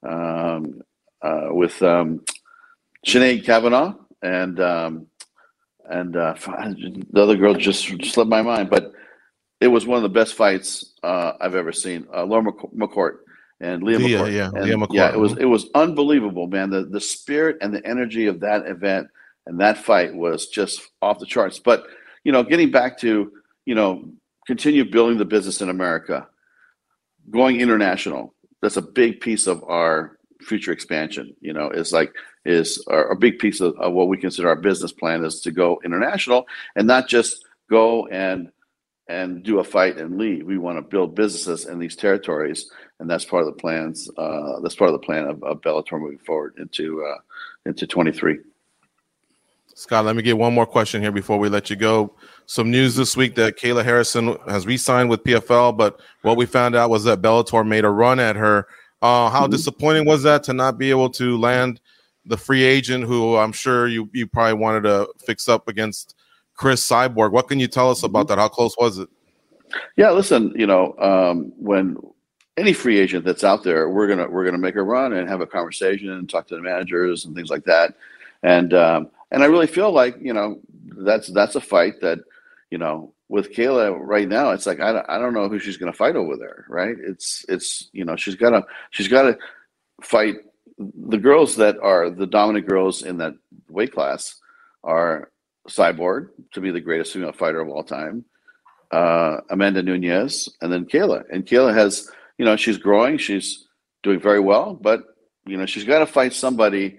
um, uh, with um, Sinead Kavanaugh, and um, and uh, the other girl just slipped my mind, but it was one of the best fights uh, I've ever seen. Uh, Laura McCourt and Leah yeah, McCourt. Yeah, and, Leah McCourt. Yeah, it was it was unbelievable, man. The the spirit and the energy of that event and that fight was just off the charts. But you know, getting back to, you know, continue building the business in America. Going international, that's a big piece of our future expansion. You know, is like is our, a big piece of, of what we consider our business plan is to go international, and not just go and and do a fight and leave. We want to build businesses in these territories, and that's part of the plans. Uh, that's part of the plan of, of Bellator moving forward into uh, into twenty-three. Scott, let me get one more question here before we let you go. Some news this week that Kayla Harrison has re-signed with P F L, but what we found out was that Bellator made a run at her. Uh, how mm-hmm. disappointing was that to not be able to land the free agent who I'm sure you, you probably wanted to fix up against Chris Cyborg? What can you tell us about that? How close was it? Yeah, listen, you know, um, when any free agent that's out there, we're gonna we're gonna make a run and have a conversation and talk to the managers and things like that. And um, and I really feel like, you know, that's that's a fight that, you know, with Kayla right now, it's like I don't, I don't know who she's going to fight over there, right? It's it's you know she's got to she's got to fight the girls that are the dominant girls in that weight class are Cyborg to be the greatest female fighter of all time, uh, Amanda Nunes, and then Kayla. And Kayla has, you know, she's growing, she's doing very well, but you know she's got to fight somebody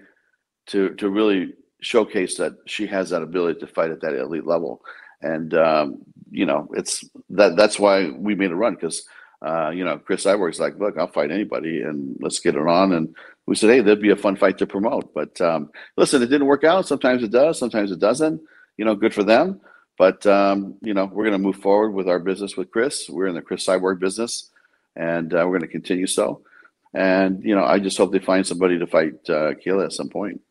to to really showcase that she has that ability to fight at that elite level. And um, you know, it's that that's why we made a run, because uh, you know, Chris Cyborg's like, look, I'll fight anybody and let's get it on. And we said, hey, that'd be a fun fight to promote. But um, listen, it didn't work out. Sometimes it does, sometimes it doesn't. You know, good for them. But um, you know, we're going to move forward with our business with Chris. We're in the Chris Cyborg business, and uh, we're going to continue so. And you know, I just hope they find somebody to fight uh, Kayla at some point.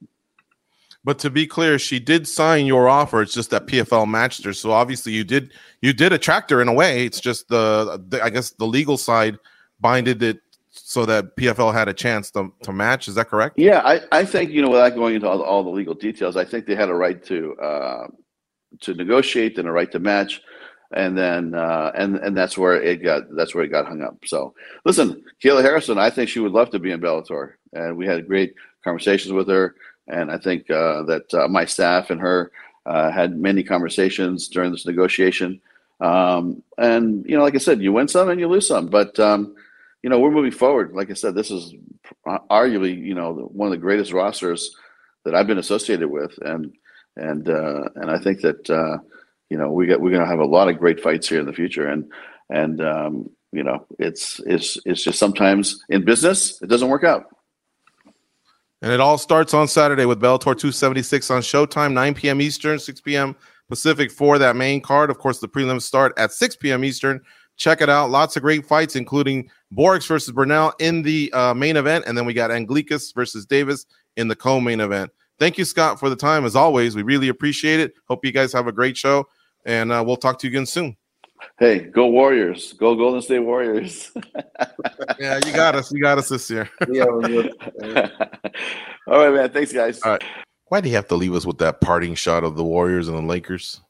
But to be clear, she did sign your offer. It's just that P F L matched her. So obviously, you did you did attract her in a way. It's just the, the I guess the legal side binded it so that P F L had a chance to, to match. Is that correct? Yeah, I, I think, you know, without going into all, all the legal details, I think they had a right to uh, to negotiate and a right to match, and then uh, and and that's where it got that's where it got hung up. So listen, Kayla Harrison, I think she would love to be in Bellator, and we had great conversations with her. And I think uh, that uh, my staff and her uh, had many conversations during this negotiation. Um, and, you know, like I said, you win some and you lose some. But, um, you know, we're moving forward. Like I said, this is arguably, you know, one of the greatest rosters that I've been associated with. And and uh, and I think that, uh, you know, we got, we're going to have a lot of great fights here in the future. And, and um, you know, it's, it's, it's just sometimes in business, it doesn't work out. And it all starts on Saturday with Bellator two seventy-six on Showtime, nine p.m. Eastern, six p.m. Pacific for that main card. Of course, the prelims start at six p.m. Eastern. Check it out. Lots of great fights, including Borix versus Burnell in the uh, main event. And then we got Anglickas versus Davis in the co-main event. Thank you, Scott, for the time. As always, we really appreciate it. Hope you guys have a great show. And uh, we'll talk to you again soon. Hey, go Warriors. Go Golden State Warriors. Yeah, you got us. You got us this year. Yeah, All right, man. Thanks, guys. All right. Why do you have to leave us with that parting shot of the Warriors and the Lakers?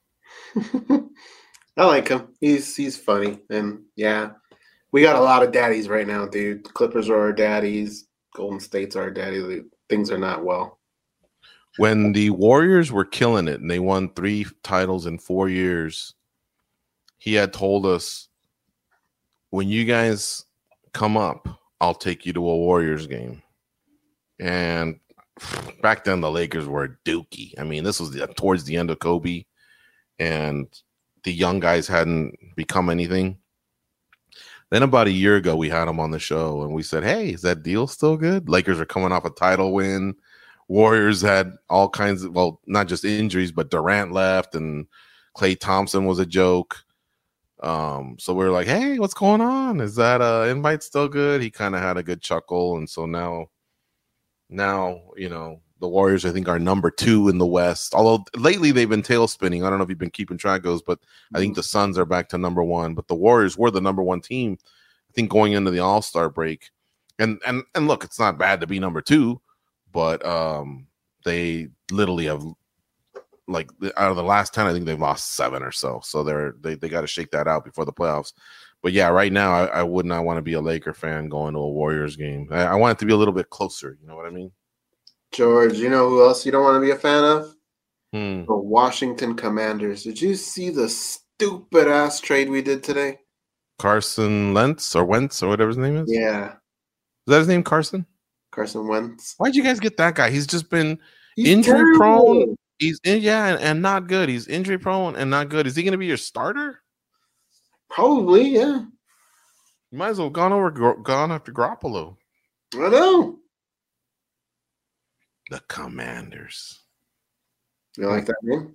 I like him. He's he's funny. And, yeah, we got a lot of daddies right now, dude. The Clippers are our daddies. Golden State's our daddy. Things are not well. When the Warriors were killing it and they won three titles in four years, he had told us, when you guys come up, I'll take you to a Warriors game. And back then, the Lakers were a dookie. I mean, this was the, towards the end of Kobe, and the young guys hadn't become anything. Then about a year ago, we had him on the show, and we said, hey, is that deal still good? Lakers are coming off a title win. Warriors had all kinds of, well, not just injuries, but Durant left, and Klay Thompson was a joke. Um, so we we're like, hey, what's going on? Is that uh invite still good? He kind of had a good chuckle. And so now, now, you know, the Warriors, I think, are number two in the West. Although lately they've been tail spinning. I don't know if you've been keeping track of those, but I think the Suns are back to number one. But the Warriors were the number one team, I think, going into the All-Star break. And and and look, it's not bad to be number two, but um they literally have, like, out of the last ten, I think they've lost seven or so. So they're they, they got to shake that out before the playoffs. But yeah, right now I, I would not want to be a Laker fan going to a Warriors game. I, I want it to be a little bit closer. You know what I mean? George, you know who else you don't want to be a fan of? Hmm. The Washington Commanders. Did you see the stupid ass trade we did today? Carson Wentz or Wentz or whatever his name is. Yeah, Is that his name, Carson? Carson Wentz. Why'd you guys get that guy? He's just been He's injury terrible. prone. He's in, yeah, and, and not good. He's injury prone and not good. Is he going to be your starter? Probably, yeah. You might as well have gone over, gone after Garoppolo. I know. The Commanders. You like that name?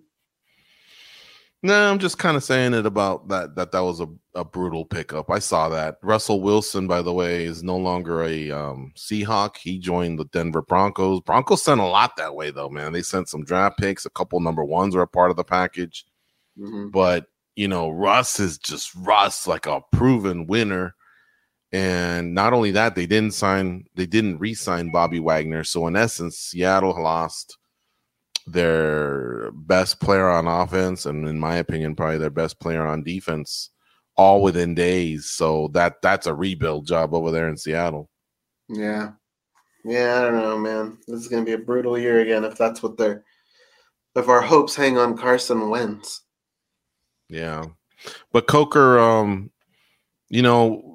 No, I'm just kind of saying it about that. That that was a, a brutal pickup. I saw that. Russell Wilson, by the way, is no longer a um, Seahawk. He joined the Denver Broncos. Broncos sent a lot that way, though, man. They sent some draft picks. A couple number ones were a part of the package. Mm-hmm. But you know, Russ is just Russ, like a proven winner. And not only that, they didn't sign, they didn't re-sign Bobby Wagner. So in essence, Seattle lost their best player on offense, and in my opinion, probably their best player on defense, all within days. So that that's a rebuild job over there in Seattle. Yeah, yeah, I don't know, man. This is gonna be a brutal year again if that's what they're. If our hopes hang on Carson Wentz. Yeah, but Coker, um, you know.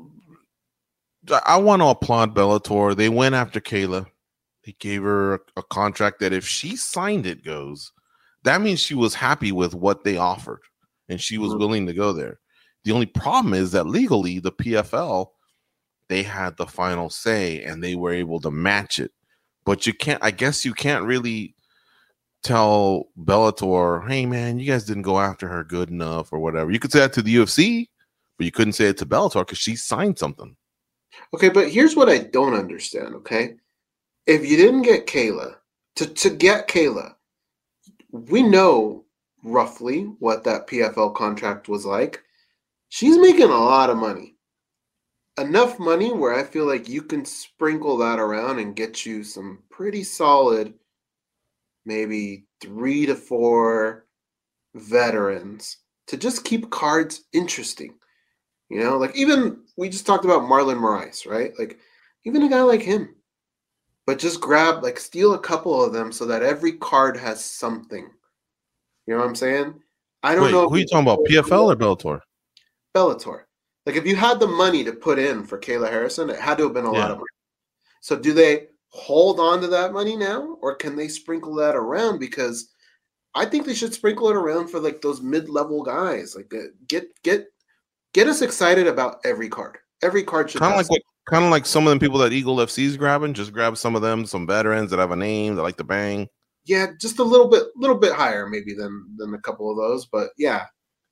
I want to applaud Bellator. They went after Kayla. They gave her a, a contract that if she signed it goes, that means she was happy with what they offered and she was mm-hmm. willing to go there. The only problem is that legally the P F L, they had the final say and they were able to match it. But you can't, I guess you can't really tell Bellator, hey man, you guys didn't go after her good enough or whatever. You could say that to the U F C, but you couldn't say it to Bellator because she signed something. Okay, but here's what I don't understand, okay? If you didn't get Kayla, to, to get Kayla, we know roughly what that P F L contract was like. She's making a lot of money. Enough money where I feel like you can sprinkle that around and get you some pretty solid, maybe three to four veterans to just keep cards interesting. You know, like even we just talked about Marlon Moraes, right? Like even a guy like him, but just grab, like steal a couple of them so that every card has something. You know what I'm saying? I don't Wait, know. Who are you talking about, P F L or Bellator? Bellator. Like if you had the money to put in for Kayla Harrison, it had to have been a yeah. lot of money. So do they hold on to that money now, or can they sprinkle that around? Because I think they should sprinkle it around for like those mid-level guys. Like uh, get get. Get us excited about every card. Every card should kind of like what, kind of like some of them people that Eagle F C is grabbing. Just grab some of them, some veterans that have a name that like to bang. Yeah, just a little bit, little bit higher maybe than than a couple of those, but yeah.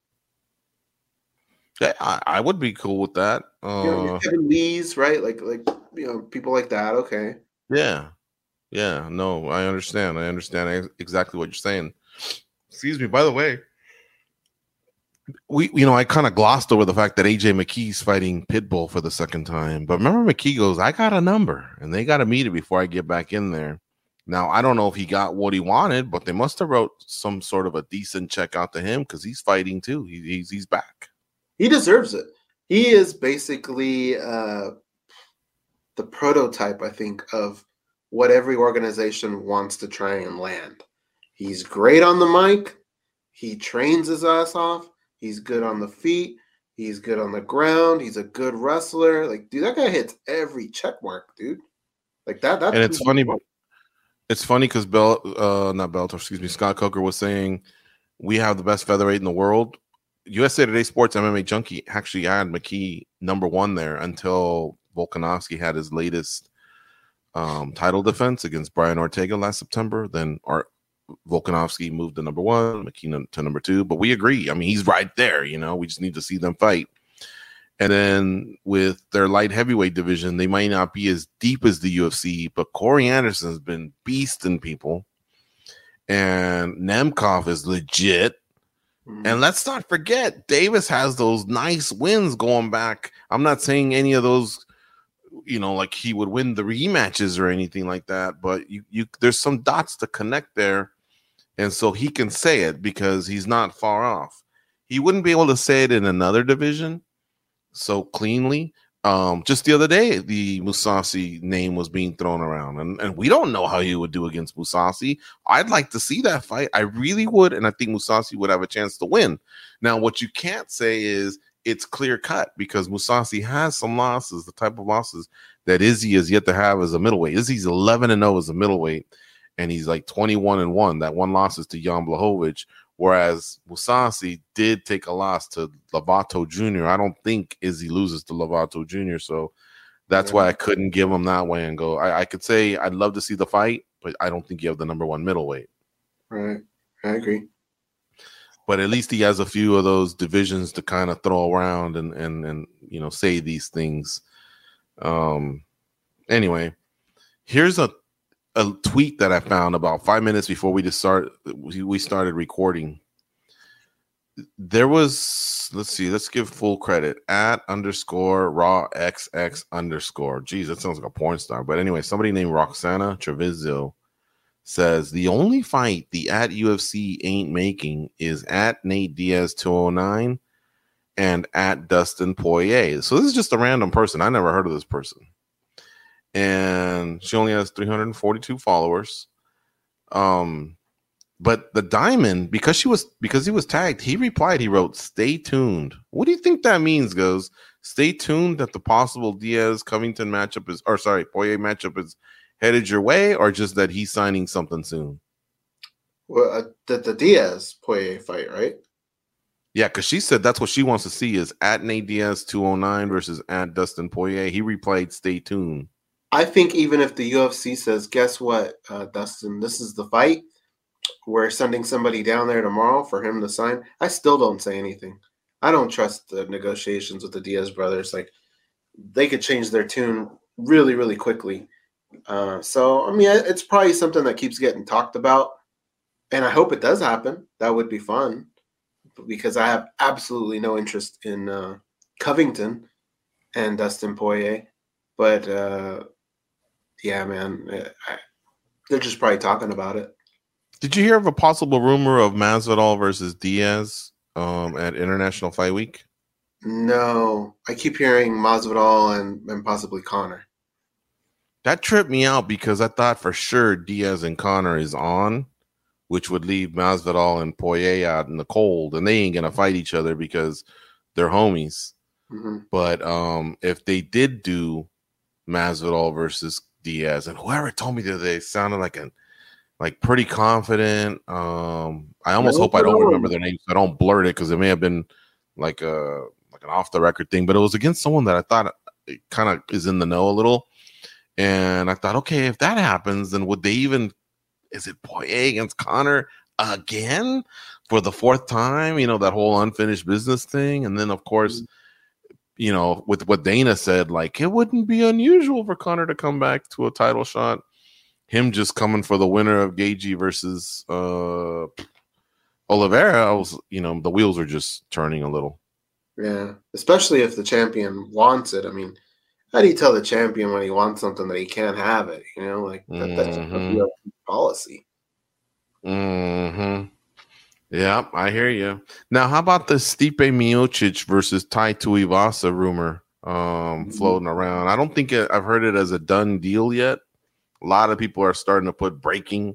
Yeah, I, I would be cool with that. Uh, you know, Kevin Lee's right, like like you know people like that. Okay. Yeah, yeah. No, I understand. I understand exactly what you're saying. Excuse me. By the way. We, you know, I kind of glossed over the fact that A J McKee's fighting Pitbull for the second time. But remember, McKee goes, I got a number, and they got to meet it before I get back in there. Now, I don't know if he got what he wanted, but they must have wrote some sort of a decent check out to him because he's fighting too. He, he's he's back. He deserves it. He is basically uh, the prototype, I think, of what every organization wants to try and land. He's great on the mic. He trains his ass off. He's good on the feet. He's good on the ground. He's a good wrestler. Like, dude, that guy hits every check mark, dude. Like that. That's and it's funny. It's funny because Bell, uh, not Bellator, excuse me, Scott Coker was saying we have the best featherweight in the world. U S A Today Sports M M A Junkie actually had McKee number one there until Volkanovski had his latest um, title defense against Brian Ortega last September. Then our Volkanovski moved to number one, McKee to number two, but we agree. I mean, he's right there. You know, we just need to see them fight. And then with their light heavyweight division, they might not be as deep as the U F C, but Corey Anderson has been beasting people, and Nemkov is legit. Mm-hmm. And let's not forget, Davis has those nice wins going back. I'm not saying any of those, you know, like he would win the rematches or anything like that, but you, you, there's some dots to connect there. And so he can say it because he's not far off. He wouldn't be able to say it in another division so cleanly. Um, just the other day, the Mousasi name was being thrown around, and, and we don't know how he would do against Mousasi. I'd like to see that fight. I really would, and I think Mousasi would have a chance to win. Now, what you can't say is it's clear cut because Mousasi has some losses, the type of losses that Izzy has yet to have as a middleweight. Izzy's eleven and oh as a middleweight. And he's like twenty-one and one. That one loss is to Jan Blachowicz, Whereas Mousasi did take a loss to Lovato Junior I don't think Izzy loses to Lovato Junior So that's yeah. why I couldn't give him that way and go. I, I could say I'd love to see the fight, but I don't think you have the number one middleweight. Right. I agree. But at least he has a few of those divisions to kind of throw around and, and, and you know, say these things. Um. Anyway, here's a a tweet that I found about five minutes before we just start we started recording. There was, let's see, let's give full credit at underscore raw xx underscore. Geez, that sounds like a porn star. But anyway, somebody named Roxana Treviso says the only fight the at U F C ain't making is at Nate Diaz two oh nine and at Dustin Poirier. So this is just a random person. I never heard of this person. And she only has three hundred forty-two followers. Um, but the Diamond, because she was because he was tagged, he replied, he wrote, "Stay tuned." What do you think that means, Goes? Stay tuned that the possible Diaz Covington matchup is, or sorry, Poirier matchup is headed your way, or just that he's signing something soon? Well, uh, the, the Diaz Poirier fight, right? Yeah, because she said that's what she wants to see is at Nate Diaz two oh nine versus at Dustin Poirier. He replied, "Stay tuned." I think even if the U F C says, guess what, uh, Dustin, this is the fight, we're sending somebody down there tomorrow for him to sign, I still don't say anything. I don't trust the negotiations with the Diaz brothers. Like, they could change their tune really, really quickly. Uh, so, I mean, it's probably something that keeps getting talked about, and I hope it does happen. That would be fun, because I have absolutely no interest in uh, Covington and Dustin Poirier. But, uh, yeah, man, I, they're just probably talking about it. Did you hear of a possible rumor of Masvidal versus Diaz um, at International Fight Week? No, I keep hearing Masvidal and, and possibly Conor. That tripped me out because I thought for sure Diaz and Conor is on, which would leave Masvidal and Poirier out in the cold, and they ain't gonna fight each other because they're homies. Mm-hmm. But um, if they did do Masvidal versus Diaz, and whoever told me that they sounded like a like pretty confident. Um, I almost no, hope I don't remember their names. So I don't blurt it because it may have been like a like an off the record thing, but it was against someone that I thought it kind of is in the know a little. And I thought, okay, if that happens, then would they even? Is it Poirier against Conor again for the fourth time? You know, that whole unfinished business thing, and then of course. Mm-hmm. You know, with what Dana said, like, it wouldn't be unusual for Conor to come back to a title shot. Him just coming for the winner of Gaethje versus uh, Oliveira, I was, you know, the wheels are just turning a little. Yeah, especially if the champion wants it. I mean, how do you tell the champion when he wants something that he can't have it? You know, like, that, that's mm-hmm. a policy. Mm-hmm. Yeah, I hear you. Now, how about the Stipe Miocic versus Tai Tuivasa rumor um, mm-hmm. floating around? I don't think it, I've heard it as a done deal yet. A lot of people are starting to put breaking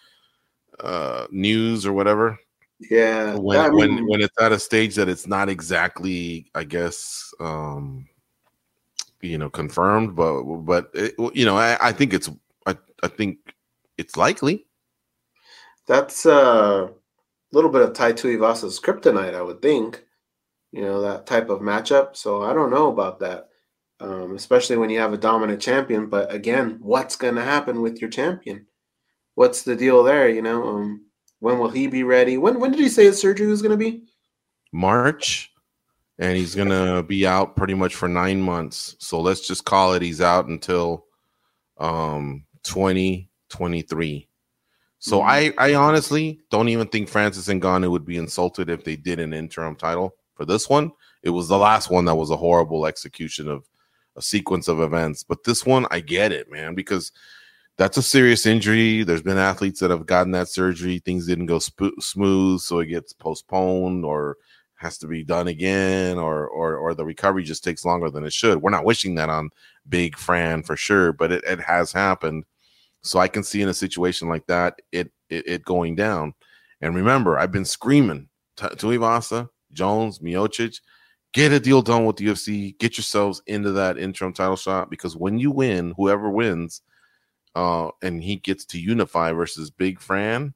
uh, news or whatever. Yeah, when I mean, when when it's at a stage that it's not exactly, I guess, um, you know, confirmed, but but it, you know, I, I think it's I, I think it's likely. That's uh. A little bit of Tai Tuivasa's kryptonite, I would think, you know, that type of matchup. So I don't know about that, um, especially when you have a dominant champion. But again, what's going to happen with your champion? What's the deal there? You know, um, when will he be ready? When when did he say his surgery was going to be? March, and he's going to be out pretty much for nine months. So let's just call it he's out until um, twenty twenty-three. So I, I honestly don't even think Francis Ngannou would be insulted if they did an interim title for this one. It was the last one that was a horrible execution of a sequence of events. But this one, I get it, man, because that's a serious injury. There's been athletes that have gotten that surgery. Things didn't go sp- smooth, so it gets postponed or has to be done again, or, or or the recovery just takes longer than it should. We're not wishing that on Big Fran for sure, but it, it has happened. So I can see in a situation like that, it it, it going down. And remember, I've been screaming, Tuivasa, Jones, Miocic, get a deal done with the U F C. Get yourselves into that interim title shot, because when you win, whoever wins, uh, and he gets to unify versus Big Fran,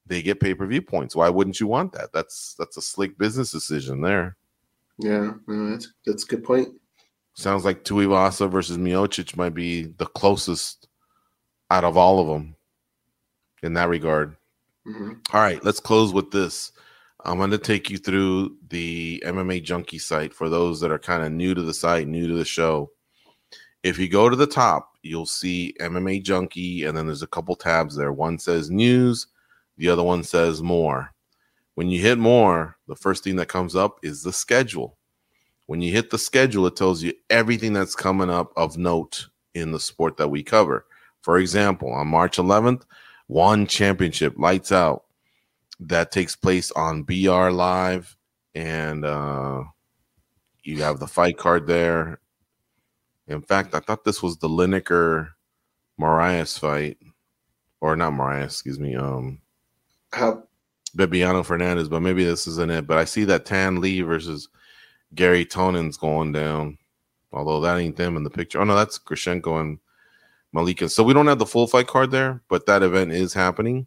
they get pay-per-view points. Why wouldn't you want that? That's that's a slick business decision there. Yeah, no, that's that's a good point. Sounds like Tuivasa versus Miocic might be the closest out of all of them in that regard. Mm-hmm. All right, let's close with this. I'm going to take you through the M M A Junkie site for those that are kind of new to the site, new to the show. If you go to the top, you'll see M M A Junkie, and then there's a couple tabs there. One says news, the other one says more. When you hit more, the first thing that comes up is the schedule. When you hit the schedule, it tells you everything that's coming up of note in the sport that we cover. For example, on March eleventh, One Championship, lights out. That takes place on B R Live, and uh, you have the fight card there. In fact, I thought this was the Lineker Marias fight, or not Marias, excuse me, um, How? Bibiano Fernandez, but maybe this isn't it. But I see that Tan Lee versus Gary Tonon's going down, although that ain't them in the picture. Oh no, that's Grushenko and Malika. So we don't have the full fight card there, but that event is happening,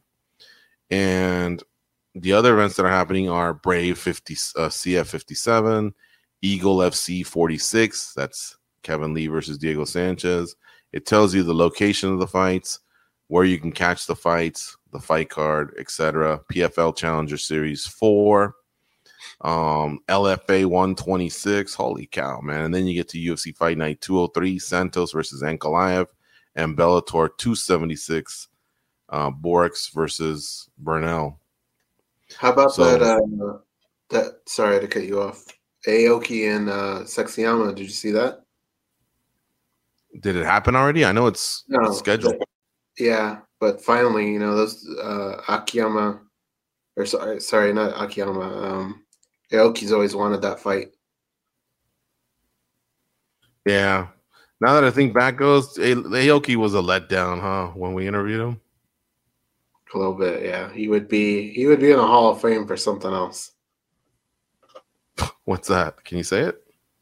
and the other events that are happening are Brave fifty, uh, C F fifty-seven, Eagle F C forty-six. That's Kevin Lee versus Diego Sanchez. It tells you the location of the fights, where you can catch the fights, the fight card, et cetera. P F L Challenger Series four, um, L F A one twenty-six. Holy cow, man. And then you get to U F C Fight Night two oh three, Santos versus Ankalaev, and Bellator two seventy-six, uh, Borix versus Burnell. How about So- that? Uh, that sorry to cut you off. Aoki and uh, Sexyama. Did you see that? Did it happen already? I know it's No, scheduled. that- yeah, but finally, you know, those uh, Akiyama, or sorry, sorry, not Akiyama. Um, Aoki's always wanted that fight. Yeah. Now that I think back, goes Aoki was a letdown, huh? When we interviewed him. A little bit, yeah. He would be he would be in a Hall of Fame for something else. What's that? Can you say it?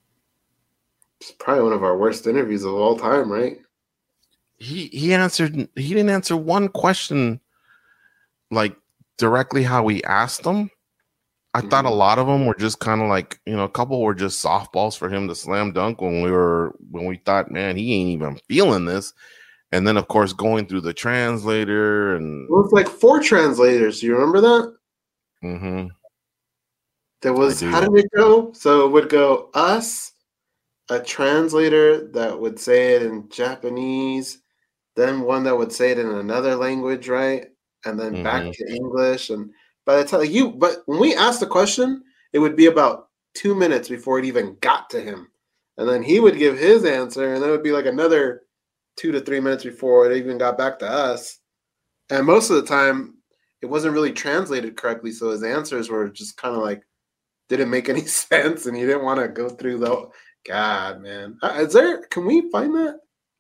It's probably one of our worst interviews of all time, right? He he answered. He didn't answer one question like directly how we asked him. I Mhm. thought a lot of them were just kind of like, you know, a couple were just softballs for him to slam dunk when we were when we thought, man, he ain't even feeling this. And then, of course, going through the translator and It was like four translators. Do you remember that? mhm. There was I do. how did it go? So it would go us, a translator that would say it in Japanese, then one that would say it in another language, right? And then back Mhm. to English. And by the time you, but when we asked the question, it would be about two minutes before it even got to him, and then he would give his answer, and then it would be like another two to three minutes before it even got back to us. And most of the time, it wasn't really translated correctly, so his answers were just kind of like didn't make any sense, and he didn't want to go through the. God, man, Uh, is there? Can we find that?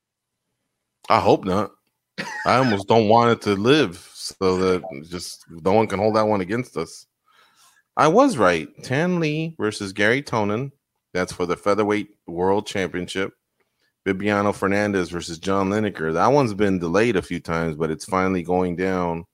I hope not. I almost don't want it to live so that just no one can hold that one against us. I was right. Tan Lee versus Gary Tonon. That's for the featherweight world championship. Bibiano Fernandez versus John Lineker. That one's been delayed a few times, but it's finally going down.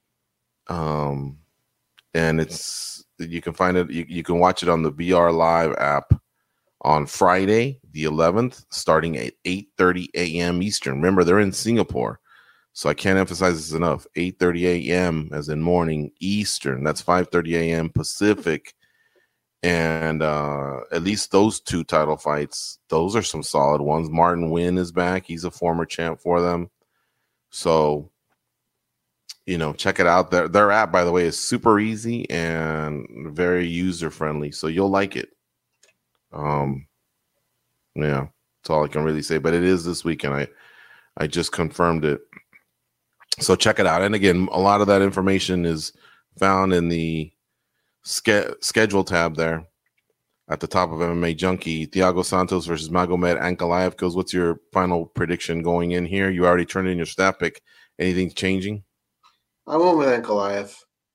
Um, and it's you can find it. You, you can watch it on the B R Live app on Friday, the eleventh, starting at eight thirty a.m. Eastern. Remember, they're in Singapore, so I can't emphasize this enough. eight thirty a.m. as in morning Eastern. That's five thirty a.m. Pacific. And uh, at least those two title fights, those are some solid ones. Martin Wynn is back. He's a former champ for them. So, you know, check it out. Their, their app, by the way, is super easy and very user-friendly. So you'll like it. Um, yeah, that's all I can really say. But it is this weekend. I, I just confirmed it. So check it out. And again, a lot of that information is found in the ske- schedule tab there at the top of M M A Junkie. Thiago Santos versus Magomed Ankalaev. Goes, what's your final prediction going in here? You already turned in your stat pick. Anything changing? I went with Ankalaev.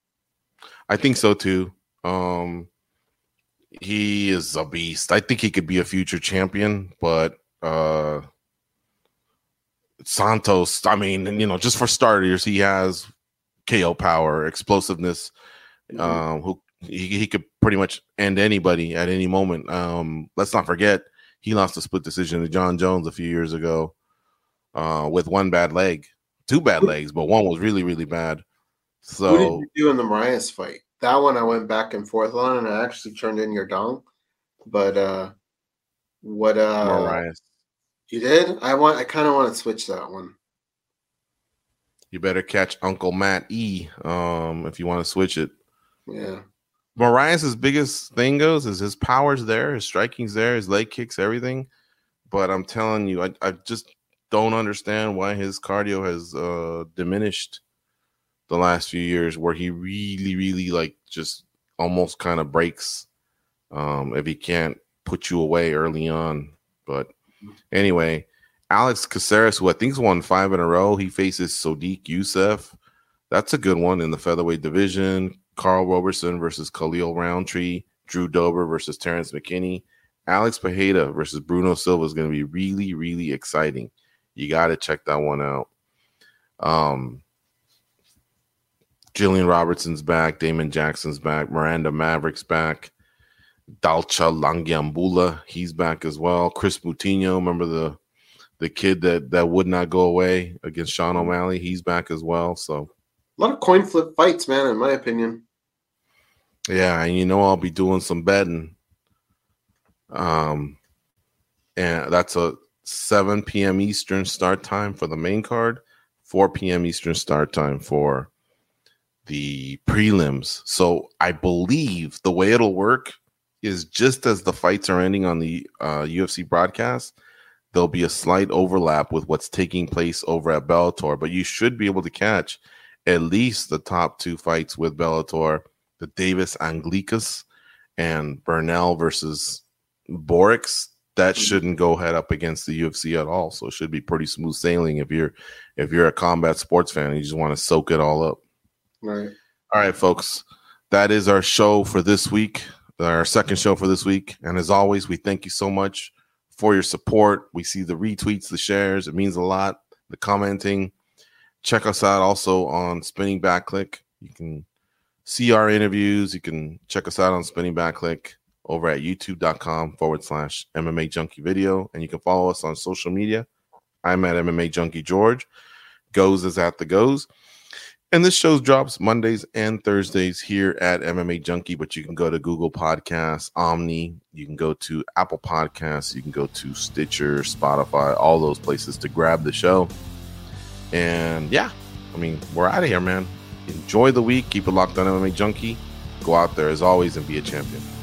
I think so too. Um, he is a beast. I think he could be a future champion, but uh, Santos, I mean, you know, just for starters, he has K O power, explosiveness. Mhm. Um, who he, he could pretty much end anybody at any moment. Um, let's not forget he lost a split decision to John Jones a few years ago uh, with one bad leg, two bad legs, but one was really really bad. So Who did you do in the Marias fight? That one I went back and forth on, and I actually turned in your dong. But uh, what uh, Marias, you did? I want. I kind of want to switch that one. you better catch Uncle Matt E. Um, if you want to switch it. Yeah. Marias' biggest thing goes is his power's there, his striking's there, his leg kicks, everything. But I'm telling you, I, I just don't understand why his cardio has uh, diminished the last few years, where he really, really like just almost kind of breaks um, if he can't put you away early on. But anyway, Alex Caceres, who I think's won five in a row, he faces Sodiq Youssef. That's a good one in the featherweight division. Carl Roberson versus Khalil Roundtree. Drew Dober versus Terrence McKinney. Alex Pereira versus Bruno Silva is going to be really, really exciting. You got to check that one out. Um, Jillian Robertson's back. Damon Jackson's back. Miranda Maverick's back. Dalcha Langiambula, he's back as well. Chris Moutinho, remember the the kid that, that would not go away against Sean O'Malley? He's back as well. So A lot of coin flip fights, man, in my opinion. yeah, and you know I'll be doing some betting. Um, and that's a seven p.m. Eastern start time for the main card, four p.m. Eastern start time for the prelims. So I believe the way it'll work is just as the fights are ending on the uh, U F C broadcast, there'll be a slight overlap with what's taking place over at Bellator, but you should be able to catch at least the top two fights with Bellator, the Davis Anglikas and Burnell versus Borix. That shouldn't go head up against the U F C at all. So it should be pretty smooth sailing if you're if you're a combat sports fan and you just want to soak it all up. Right. All right, folks. That is our show for this week, our second show for this week. And as always, we thank you so much for your support. We see the retweets, the shares. It means a lot. The commenting. Check us out also on Spinning Backclick. You can see our interviews. You can check us out on Spinning Backclick over at youtube.com forward slash MMA Junkie video. And you can follow us on social media. I'm at M M A Junkie George. Goes is at the Goes. And this show drops Mondays and Thursdays here at M M A Junkie, but you can go to Google Podcasts, Omni, you can go to Apple Podcasts, you can go to Stitcher, Spotify, all those places to grab the show. And yeah, I mean, we're out of here, man. Enjoy the week. Keep it locked on M M A Junkie. Go out there as always and be a champion.